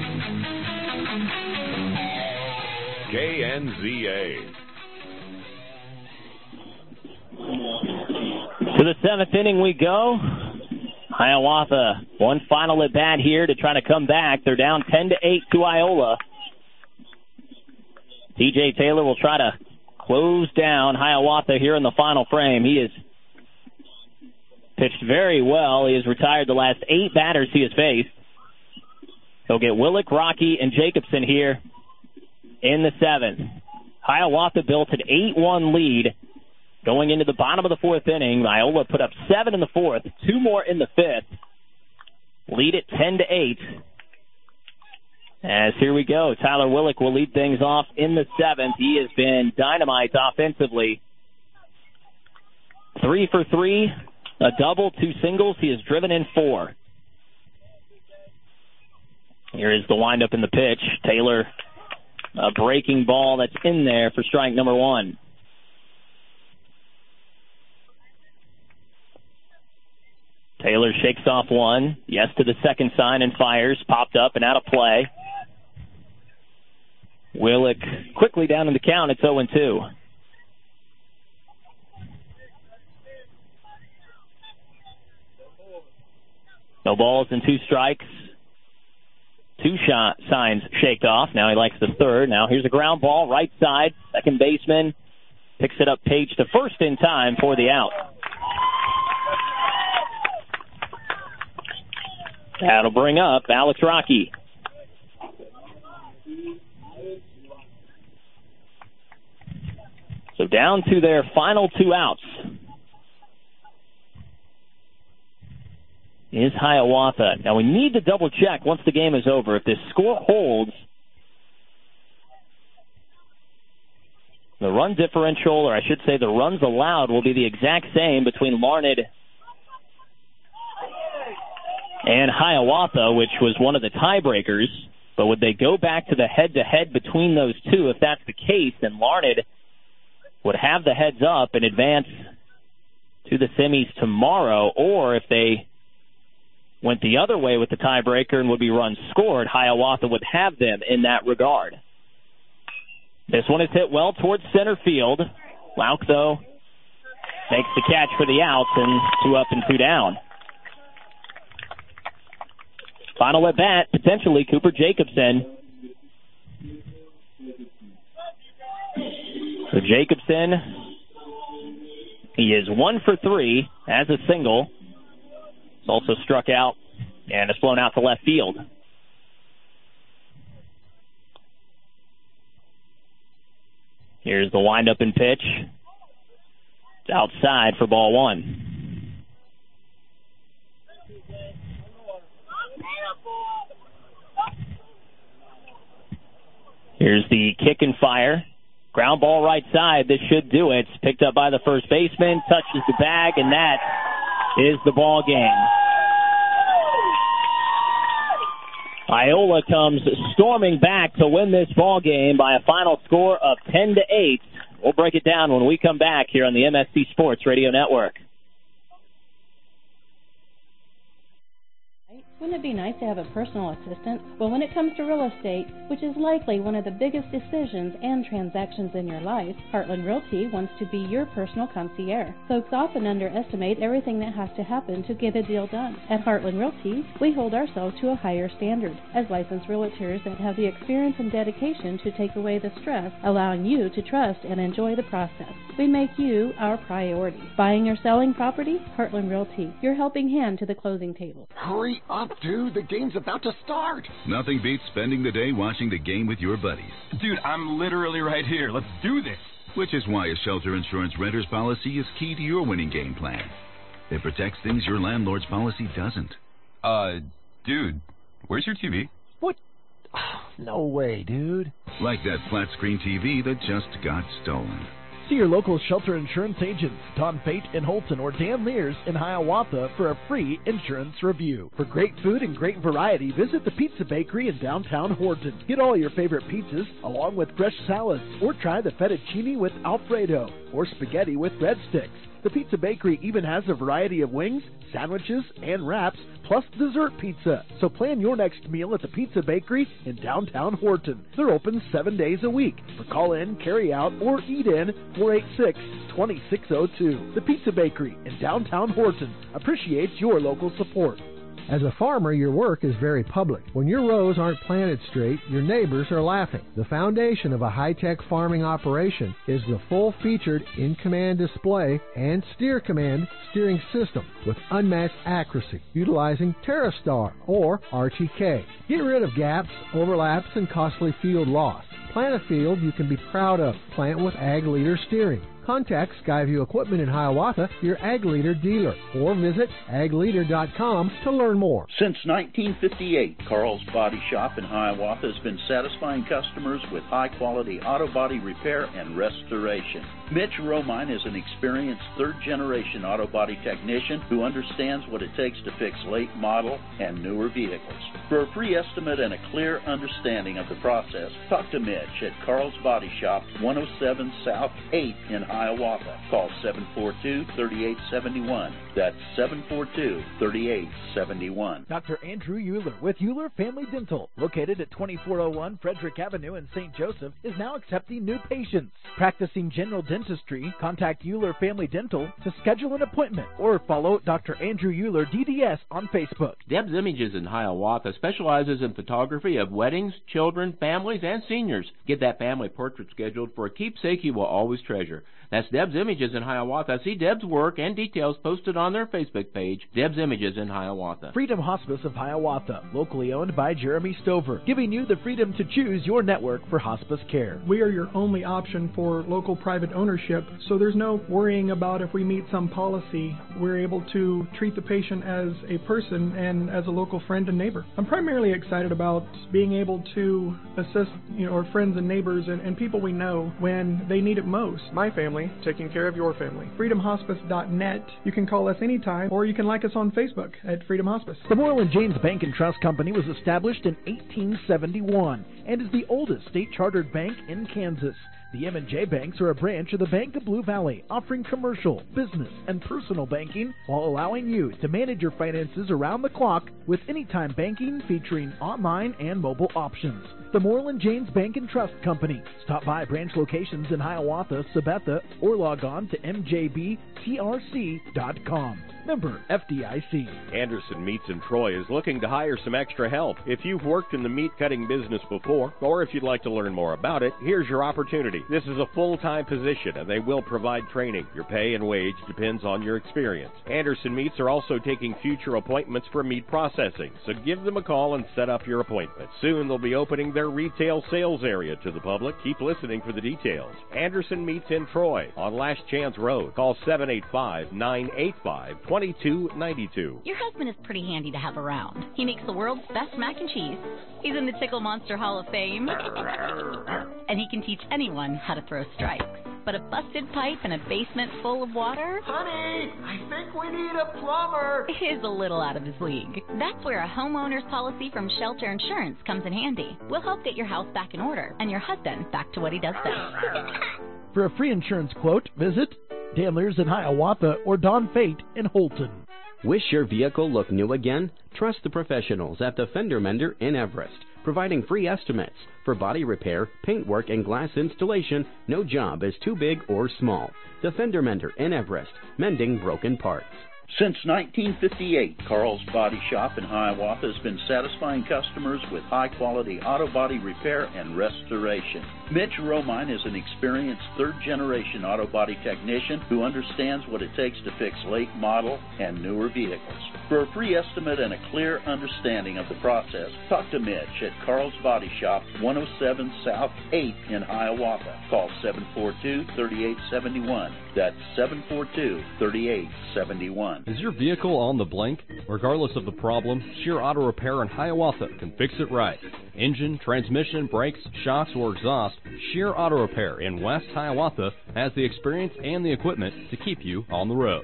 KNZA. To the seventh inning we go. Hiawatha, one final at bat here to try to come back. They're down 10-8 to Iola. TJ Taylor will try to close down Hiawatha here in the final frame. He has pitched very well. He has retired the last 8 batters he has faced. He'll get Willick, Rocky, and Jacobson here in the 7th. Hiawatha built an 8-1 lead going into the bottom of the 4th inning. Iola put up 7 in the 4th, 2 more in the 5th. Lead it 10-8. As here we go, Tyler Willick will lead things off in the 7th. He has been dynamite offensively. 3 for 3, a double, 2 singles. He has driven in 4. Here is the windup in the pitch. Taylor, a breaking ball that's in there for strike number 1. Taylor shakes off one. Yes to the second sign and fires. Popped up and out of play. Willick quickly down in the count. It's 0-2. No balls and 2 strikes. 2 signs shaked off. Now he likes the third. Now here's a ground ball, right side. Second baseman picks it up, Page to first in time for the out. That'll bring up Alex Rocky. So down to their final 2 outs is Hiawatha. Now we need to double check once the game is over. If this score holds, the run differential, or I should say the runs allowed, will be the exact same between Larned and Hiawatha, which was one of the tiebreakers. But would they go back to the head-to-head between those two? If that's the case, then Larned would have the heads up and advance to the semis tomorrow. Or if they went the other way with the tiebreaker and would be runs scored, Hiawatha would have them in that regard. This one is hit well towards center field. Lauk, though, makes the catch for the outs, and 2 up and 2 down. Final at bat, potentially Cooper Jacobson. So Jacobson, he is 1 for 3 as a single. He's also struck out and has flown out to left field. Here's the windup and pitch. It's outside for ball 1. Here's the kick and fire. Ground ball right side. This should do it. It's picked up by the first baseman. Touches the bag, and that is the ball game. Iola comes storming back to win this ball game by a final score of 10-8. We'll break it down when we come back here on the MSC Sports Radio Network. Wouldn't it be nice to have a personal assistant? Well, when it comes to real estate, which is likely one of the biggest decisions and transactions in your life, Heartland Realty wants to be your personal concierge. Folks often underestimate everything that has to happen to get a deal done. At Heartland Realty, we hold ourselves to a higher standard. As licensed realtors that have the experience and dedication to take away the stress, allowing you to trust and enjoy the process. We make you our priority. Buying or selling property? Heartland Realty, your helping hand to the closing table. Hurry up! up, dude. The game's about to start. Nothing beats spending the day watching the game with your buddies. Dude, I'm literally right here. Let's do this. Which is why a shelter insurance renter's policy is key to your winning game plan. It protects things your landlord's policy doesn't. Dude, where's your TV? What? No way, dude. Like that flat screen TV that just got stolen. See your local shelter insurance agents, Don Fate in Holton or Dan Lears in Hiawatha for a free insurance review. For great food and great variety, visit the Pizza Bakery in downtown Horton. Get all your favorite pizzas along with fresh salads, or try the fettuccine with Alfredo or spaghetti with breadsticks. The Pizza Bakery even has a variety of wings, sandwiches, and wraps, plus dessert pizza. So plan your next meal at the Pizza Bakery in downtown Horton. They're open 7 days a week. For call-in, carry-out, or eat-in, 486-2602. The Pizza Bakery in downtown Horton appreciates your local support. As a farmer, your work is very public. When your rows aren't planted straight, your neighbors are laughing. The foundation of a high-tech farming operation is the full-featured in-command display and steer command steering system with unmatched accuracy utilizing TerraStar or RTK. Get rid of gaps, overlaps, and costly field loss. Plant a field you can be proud of. Plant with Ag Leader steering. Contact Skyview Equipment in Hiawatha, your Ag Leader dealer, or visit agleader.com to learn more. Since 1958, Carl's Body Shop in Hiawatha has been satisfying customers with high-quality auto body repair and restoration. Mitch Romine is an experienced third-generation auto body technician who understands what it takes to fix late model and newer vehicles. For a free estimate and a clear understanding of the process, talk to Mitch at Carl's Body Shop, 107 South 8th in Hiawatha. Call 742-3871. That's 742-3871. Dr. Andrew Euler with Euler Family Dental, located at 2401 Frederick Avenue in St. Joseph, is now accepting new patients. Practicing general dentistry, contact Euler Family Dental to schedule an appointment or follow Dr. Andrew Euler DDS on Facebook. Deb's Images in Hiawatha specializes in photography of weddings, children, families, and seniors. Get that family portrait scheduled for a keepsake you will always treasure. That's Deb's Images in Hiawatha. See Deb's work and details posted on their Facebook page, Deb's Images in Hiawatha. Freedom Hospice of Hiawatha, locally owned by Jeremy Stover, giving you the freedom to choose your network for hospice care. We are your only option for local private ownership, so there's no worrying about if we meet some policy. We're able to treat the patient as a person and as a local friend and neighbor. I'm primarily excited about being able to assist our friends and neighbors and people we know when they need it most. My family taking care of your family. FreedomHospice.net. You can call us anytime, or you can like us on Facebook at Freedom Hospice. The Moreland James Bank and Trust Company was established in 1871 and is the oldest state-chartered bank in Kansas. The M&J Banks are a branch of the Bank of Blue Valley, offering commercial, business, and personal banking while allowing you to manage your finances around the clock with anytime banking featuring online and mobile options. The Moreland James Bank and Trust Company. Stop by branch locations in Hiawatha, Sabetha, or log on to mjbtrc.com. Member FDIC. Anderson Meats in Troy is looking to hire some extra help. If you've worked in the meat cutting business before, or if you'd like to learn more about it, here's your opportunity. This is a full-time position, and they will provide training. Your pay and wage depends on your experience. Anderson Meats are also taking future appointments for meat processing, so give them a call and set up your appointment. Soon they'll be opening their retail sales area to the public. Keep listening for the details. Anderson Meats in Troy on Last Chance Road. Call 785-985-2292. Your husband is pretty handy to have around. He makes the world's best mac and cheese. He's in the Tickle Monster Hall of Fame. And he can teach anyone how to throw strikes. But a busted pipe in a basement full of water? Honey, I think we need a plumber. Is a little out of his league. That's where a homeowner's policy from Shelter Insurance comes in handy. We'll help get your house back in order and your husband back to what he does best. For a free insurance quote, visit Dan Lears in Hiawatha or Don Fate in Holton. Wish your vehicle looked new again? Trust the professionals at the Fender Mender in Everest, providing free estimates for body repair, paintwork, and glass installation. No job is too big or small. The Fender Mender in Everest, mending broken parts. Since 1958, Carl's Body Shop in Hiawatha has been satisfying customers with high-quality auto body repair and restoration. Mitch Romine is an experienced third-generation auto body technician who understands what it takes to fix late model and newer vehicles. For a free estimate and a clear understanding of the process, talk to Mitch at Carl's Body Shop, 107 South 8th in Hiawatha. Call 742-3871. That's 742-3871. Is your vehicle on the blink? Regardless of the problem, Shear Auto Repair in Hiawatha can fix it right. Engine, transmission, brakes, shocks, or exhaust, Shear Auto Repair in West Hiawatha has the experience and the equipment to keep you on the road.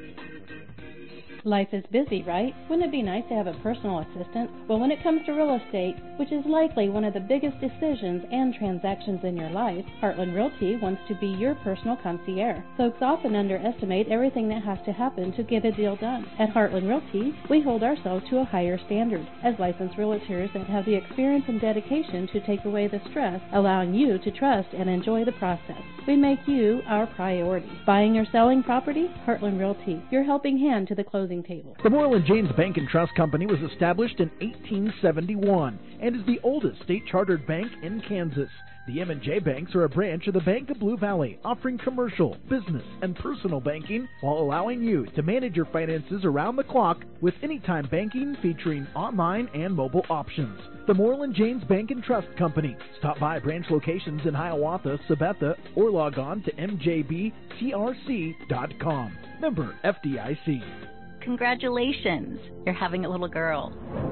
Life is busy, right? Wouldn't it be nice to have a personal assistant? Well, when it comes to real estate, which is likely one of the biggest decisions and transactions in your life, Heartland Realty wants to be your personal concierge. Folks often underestimate everything that has to happen to get a deal done. At Heartland Realty, we hold ourselves to a higher standard. As licensed realtors that have the experience and dedication to take away the stress, allowing you to trust and enjoy the process. We make you our priority. Buying or selling property? Heartland Realty, your helping hand to the closing table. The Moreland James Bank and Trust Company was established in 1871 and is the oldest state-chartered bank in Kansas. The M&J Banks are a branch of the Bank of Blue Valley, offering commercial, business, and personal banking while allowing you to manage your finances around the clock with anytime banking featuring online and mobile options. The Moreland James Bank and Trust Company. Stop by branch locations in Hiawatha, Sabetha, or log on to mjbtrc.com. Member FDIC. Congratulations, you're having a little girl.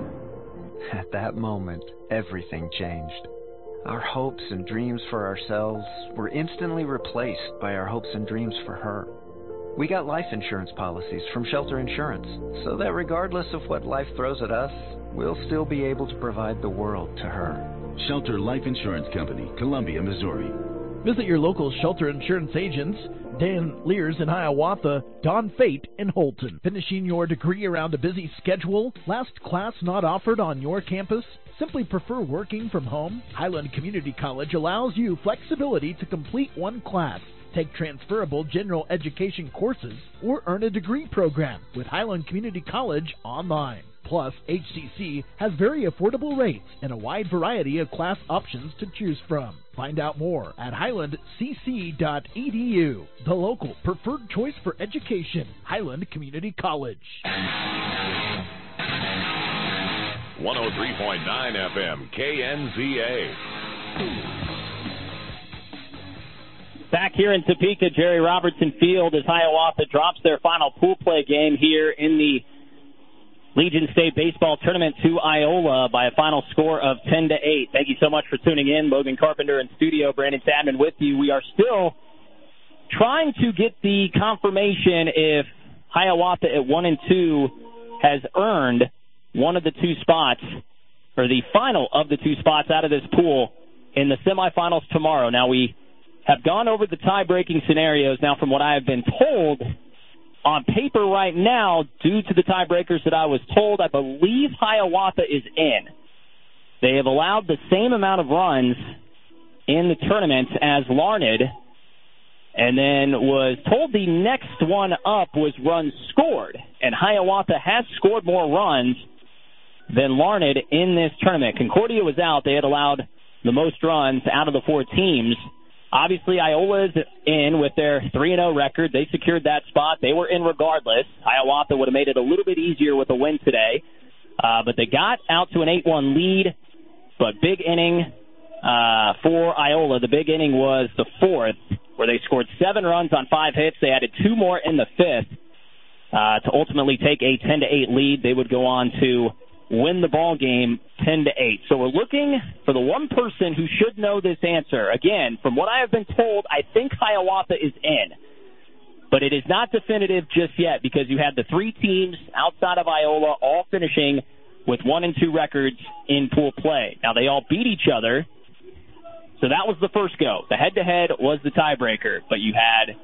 At that moment, everything changed. Our hopes and dreams for ourselves were instantly replaced by our hopes and dreams for her. We got life insurance policies from Shelter Insurance, so that regardless of what life throws at us, we'll still be able to provide the world to her. Shelter Life Insurance Company, Columbia, Missouri. Visit your local Shelter Insurance agents. Dan Lears in Hiawatha, Don Fate in Holton. Finishing your degree around a busy schedule? Last class not offered on your campus? Simply prefer working from home? Highland Community College allows you flexibility to complete one class, take transferable general education courses, or earn a degree program with Highland Community College online. Plus, HCC has very affordable rates and a wide variety of class options to choose from. Find out more at highlandcc.edu, the local preferred choice for education, Highland Community College. 103.9 FM, KNZA. Back here in Topeka, Jerry Robertson Field as Hiawatha drops their final pool play game here in the Legion State Baseball Tournament to Iola by a final score of 10-8. Thank you so much for tuning in. Logan Carpenter in studio, Brandon Sadman with you. We are still trying to get the confirmation if Hiawatha at 1-2 has earned one of the two spots, or the final of the two spots out of this pool in the semifinals tomorrow. Now, we have gone over the tie-breaking scenarios. Now, from what I have been told, on paper right now, due to the tiebreakers that I was told, I believe Hiawatha is in. They have allowed the same amount of runs in the tournament as Larned, and then was told the next one up was runs scored. And Hiawatha has scored more runs than Larned in this tournament. Concordia was out. They had allowed the most runs out of the four teams. Obviously, Iola is in with their 3-0 record. They secured that spot. They were in regardless. Hiawatha would have made it a little bit easier with a win today. But they got out to an 8-1 lead. But big inning for Iola. The big inning was the fourth, where they scored 7 runs on 5 hits. They added 2 more in the fifth to ultimately take a 10-8 lead. They would go on to win the ball game 10-8. So we're looking for the one person who should know this answer. Again, from what I have been told, I think Hiawatha is in. But it is not definitive just yet because you had the 3 teams outside of Iola all finishing with 1-2 records in pool play. Now, they all beat each other, so that was the first go. The head-to-head was the tiebreaker, but you had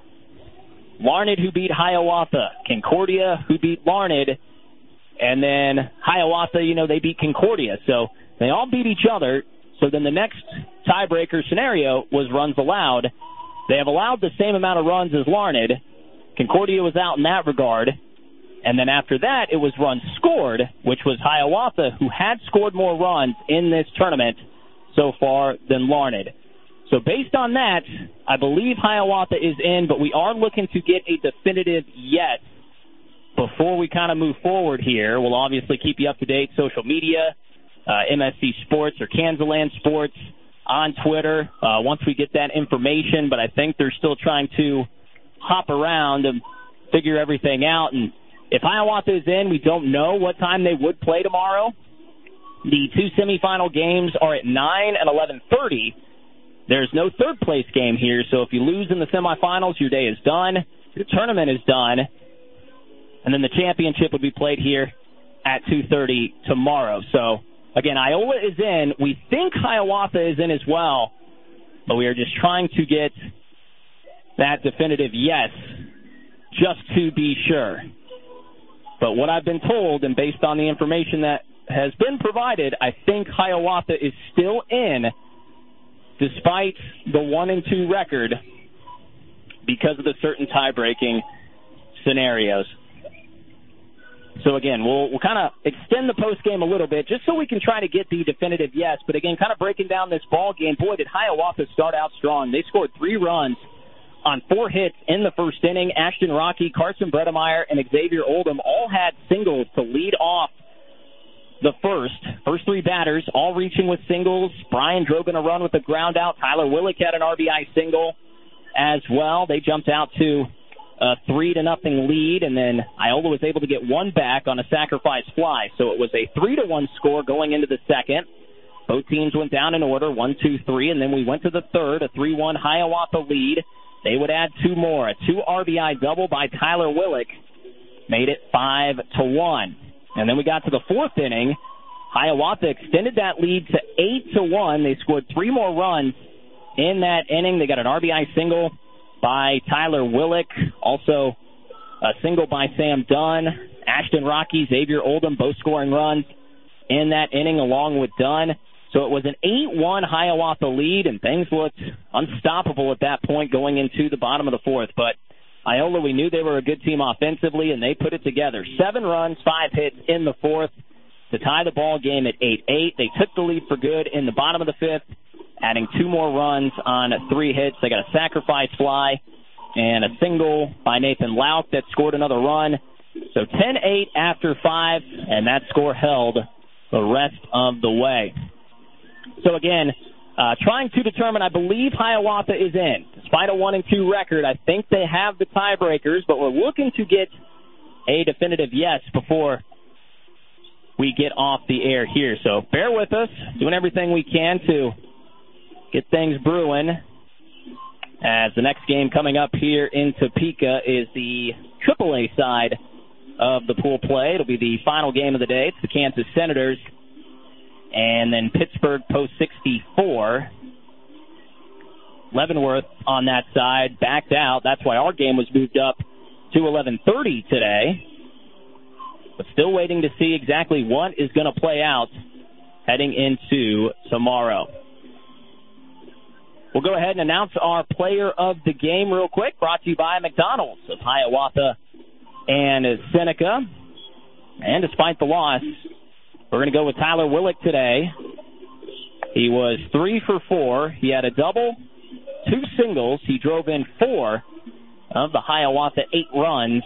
Larned who beat Hiawatha, Concordia who beat Larned, and then Hiawatha, they beat Concordia. So they all beat each other. So then the next tiebreaker scenario was runs allowed. They have allowed the same amount of runs as Larned. Concordia was out in that regard. And then after that, it was runs scored, which was Hiawatha, who had scored more runs in this tournament so far than Larned. So based on that, I believe Hiawatha is in, but we are looking to get a definitive yes before we kind of move forward here. We'll obviously keep you up to date, social media, MSC Sports or Kansas Sports on Twitter once we get that information, but I think they're still trying to hop around and figure everything out. And if Hiawatha is in, we don't know what time they would play tomorrow. The two semifinal games are at 9 and 11:30. There's no third-place game here, so if you lose in the semifinals, your day is done, your tournament is done, and then the championship would be played here at 2:30 tomorrow. So, again, Iola is in. We think Hiawatha is in as well, but we are just trying to get that definitive yes, just to be sure. But what I've been told, and based on the information that has been provided, I think Hiawatha is still in, despite the 1-2 record, because of the certain tie-breaking scenarios. So, again, we'll kind of extend the postgame a little bit just so we can try to get the definitive yes. But, again, kind of breaking down this ball game, boy, did Hiawatha start out strong. They scored 3 runs on 4 hits in the first inning. Ashton Rocky, Carson Bredemeyer, and Xavier Oldham all had singles to lead off the first 3 batters, all reaching with singles. Brian drove in a run with a ground out. Tyler Willick had an RBI single as well. They jumped out to a 3-0 lead, and then Iola was able to get 1 back on a sacrifice fly. So it was a 3-1 score going into the second. Both teams went down in order, 1, 2, 3, and then we went to the third, a 3-1 Hiawatha lead. They would add 2 more. A 2 RBI double by Tyler Willick made it 5-1. And then we got to the 4th inning. Hiawatha extended that lead to 8-1. They scored 3 more runs in that inning. They got an RBI single by Tyler Willick, also a single by Sam Dunn. Ashton Rocky, Xavier Oldham, both scoring runs in that inning along with Dunn. So it was an 8-1 Hiawatha lead, and things looked unstoppable at that point going into the bottom of the 4th. But Iola, we knew they were a good team offensively, and they put it together. 7 runs, 5 hits in the 4th to tie the ball game at 8-8. They took the lead for good in the bottom of the 5th, adding 2 more runs on 3 hits. They got a sacrifice fly and a single by Nathan Lauk that scored another run. So 10-8 after 5, and that score held the rest of the way. So again, trying to determine, I believe Hiawatha is in. Despite a 1-2 record, I think they have the tiebreakers, but we're looking to get a definitive yes before we get off the air here. So bear with us, doing everything we can to get things brewing, as the next game coming up here in Topeka is the AAA side of the pool play. It'll be the final game of the day. It's the Kansas Senators and then Pittsburgh Post 64. Leavenworth on that side backed out. That's why our game was moved up to 11:30 today. But still waiting to see exactly what is going to play out heading into tomorrow. We'll go ahead and announce our player of the game real quick, brought to you by McDonald's of Hiawatha and Seneca. And despite the loss, we're going to go with Tyler Willick today. He was 3 for 4. He had a double, 2 singles. He drove in 4 of the Hiawatha 8 runs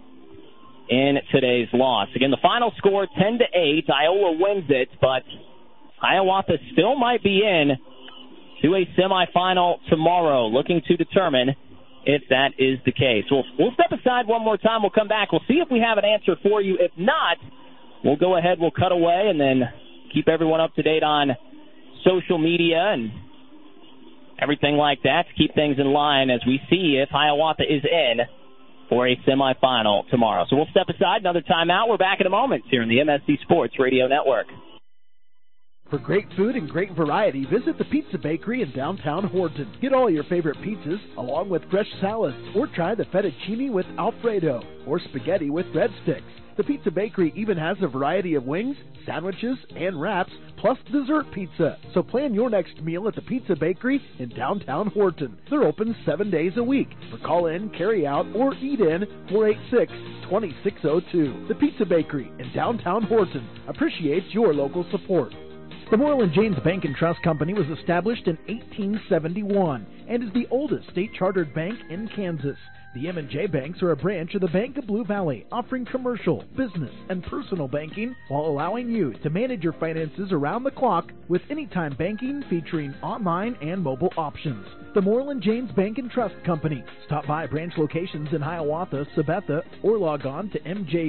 in today's loss. Again, the final score 10-8. Iola wins it, but Hiawatha still might be in to a semifinal tomorrow, looking to determine if that is the case. We'll step aside one more time. We'll come back. We'll see if we have an answer for you. If not, we'll go ahead, we'll cut away, and then keep everyone up to date on social media and everything like that to keep things in line as we see if Hiawatha is in for a semifinal tomorrow. So we'll step aside, another timeout. We're back in a moment here in the MSC Sports Radio Network. For great food and great variety, visit the Pizza Bakery in downtown Horton. Get all your favorite pizzas, along with fresh salads, or try the fettuccine with Alfredo, or spaghetti with breadsticks. The Pizza Bakery even has a variety of wings, sandwiches, and wraps, plus dessert pizza. So plan your next meal at the Pizza Bakery in downtown Horton. They're open 7 days a week. For call-in, carry-out, or eat-in, 486-20 2602. The Pizza Bakery in downtown Horton appreciates your local support. The Moreland James Bank and Trust Company was established in 1871 and is the oldest state-chartered bank in Kansas. The M&J Banks are a branch of the Bank of Blue Valley, offering commercial, business, and personal banking while allowing you to manage your finances around the clock with anytime banking featuring online and mobile options. The Moreland James Bank and Trust Company. Stop by branch locations in Hiawatha, Sabetha, or log on to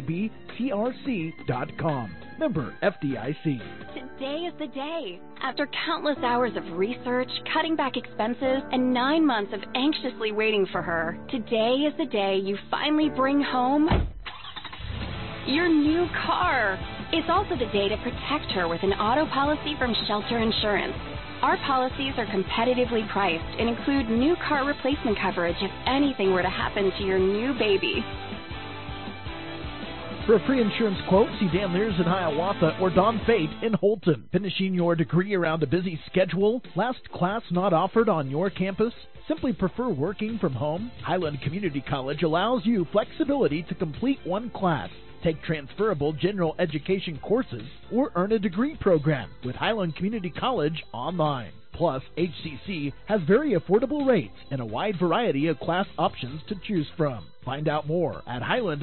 mjbtrc.com. Member FDIC. Today is the day. After countless hours of research, cutting back expenses, and 9 months of anxiously waiting for her, today is the day you finally bring home your new car. It's also the day to protect her with an auto policy from Shelter Insurance. Our policies are competitively priced and include new car replacement coverage if anything were to happen to your new baby. For a free insurance quote, see Dan Lears in Hiawatha or Don Fate in Holton. Finishing your degree around a busy schedule? Last class not offered on your campus? Simply prefer working from home? Highland Community College allows you flexibility to complete one class, take transferable general education courses, or earn a degree program with Highland Community College online. Plus, HCC has very affordable rates and a wide variety of class options to choose from. Find out more at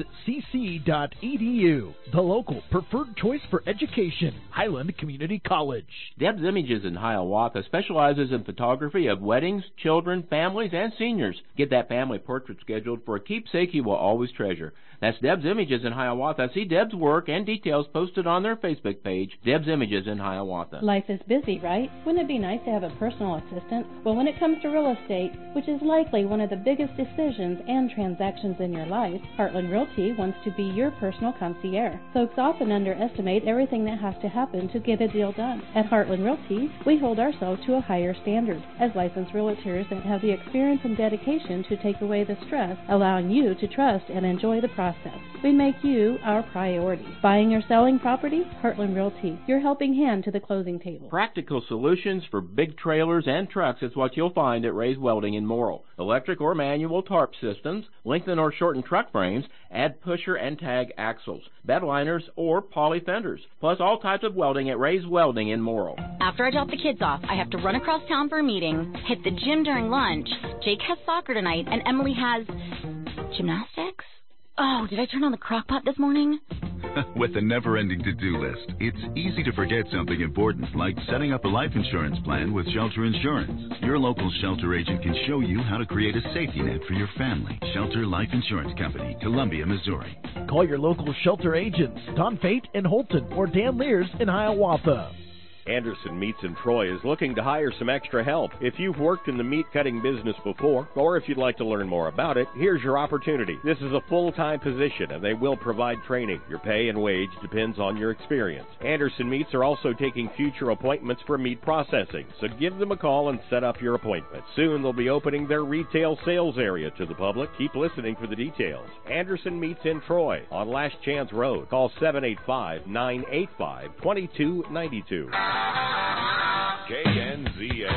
highlandcc.edu, the local preferred choice for education, Highland Community College. Deb's Images in Hiawatha specializes in photography of weddings, children, families, and seniors. Get that family portrait scheduled for a keepsake you will always treasure. That's Deb's Images in Hiawatha. See Deb's work and details posted on their Facebook page, Deb's Images in Hiawatha. Life is busy, right? Wouldn't it be nice to have a personal assistant? Well, when it comes to real estate, which is likely one of the biggest decisions and transactions in your life, Heartland Realty wants to be your personal concierge. Folks often underestimate everything that has to happen to get a deal done. At Heartland Realty, we hold ourselves to a higher standard. As licensed realtors that have the experience and dedication to take away the stress, allowing you to trust and enjoy the process. We make you our priority. Buying or selling property? Heartland Realty, your helping hand to the closing table. Practical solutions for big trailers and trucks is what you'll find at Ray's Welding in Morrill. Electric or manual tarp systems, lengthen or shorten truck frames, add pusher and tag axles, bed liners, or poly fenders, plus all types of welding at Ray's Welding in Morrill. After I drop the kids off, I have to run across town for a meeting, hit the gym during lunch. Jake has soccer tonight, and Emily has gymnastics? Oh, did I turn on the crock pot this morning? With a never-ending to-do list, it's easy to forget something important like setting up a life insurance plan with Shelter Insurance. Your local Shelter agent can show you how to create a safety net for your family. Shelter Life Insurance Company, Columbia, Missouri. Call your local Shelter agents, Don Fate in Holton or Dan Lears in Hiawatha. Anderson Meats in Troy is looking to hire some extra help. If you've worked in the meat cutting business before, or if you'd like to learn more about it, here's your opportunity. This is a full-time position, and they will provide training. Your pay and wage depends on your experience. Anderson Meats are also taking future appointments for meat processing, so give them a call and set up your appointment. Soon they'll be opening their retail sales area to the public. Keep listening for the details. Anderson Meats in Troy on Last Chance Road. Call 785-985-2292. KNZA.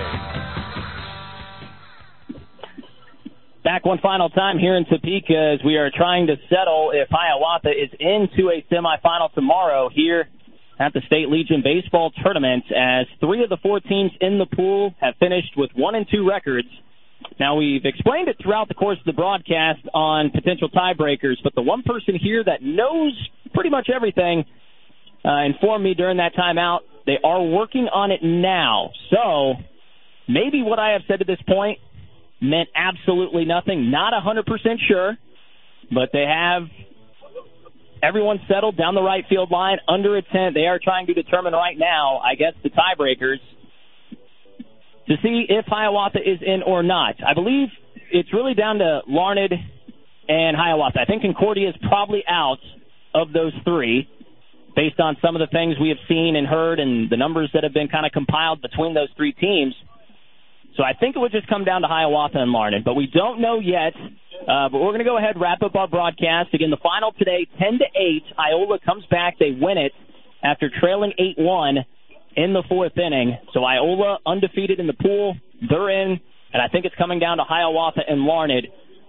Back one final time here in Topeka as we are trying to settle if Hiawatha is into a semifinal tomorrow here at the State Legion Baseball Tournament, as 3 of the 4 teams in the pool have finished with 1-2 records. Now, we've explained it throughout the course of the broadcast on potential tiebreakers, but the one person here that knows pretty much everything informed me during that timeout they are working on it now. So maybe what I have said to this point meant absolutely nothing. Not 100% sure, but they have everyone settled down the right field line under a tent. They are trying to determine right now, I guess, the tiebreakers to see if Hiawatha is in or not. I believe it's really down to Larned and Hiawatha. I think Concordia is probably out of those 3, based on some of the things we have seen and heard and the numbers that have been kind of compiled between those 3 teams. So I think it would just come down to Hiawatha and Larned, but we don't know yet. But we're going to go ahead and wrap up our broadcast. Again, the final today, 10-8. Iola comes back. They win it after trailing 8-1 in the 4th inning. So Iola undefeated in the pool. They're in, and I think it's coming down to Hiawatha and Larned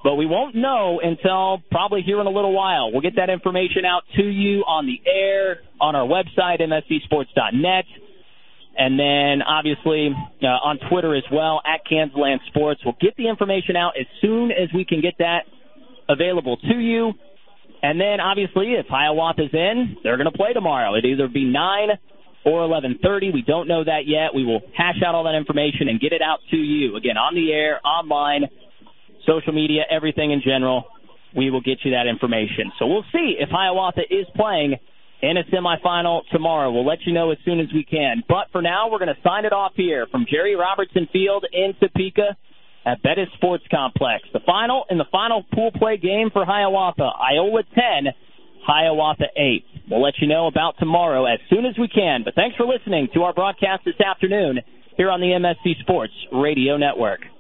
but we won't know until probably here in a little while. We'll get that information out to you on the air, on our website, mscsports.net, and then obviously on Twitter as well, at Kansasland Sports. We'll get the information out as soon as we can get that available to you. And then, obviously, if Hiawatha's in, they're going to play tomorrow. It'll either be 9 or 11:30. We don't know that yet. We will hash out all that information and get it out to you. Again, on the air, online, social media, everything in general. We will get you that information. So we'll see if Hiawatha is playing in a semifinal tomorrow. We'll let you know as soon as we can. But for now, we're going to sign it off here from Jerry Robertson Field in Topeka at Bettis Sports Complex. The final pool play game for Hiawatha, Iola 10, Hiawatha 8. We'll let you know about tomorrow as soon as we can. But thanks for listening to our broadcast this afternoon here on the MSC Sports Radio Network.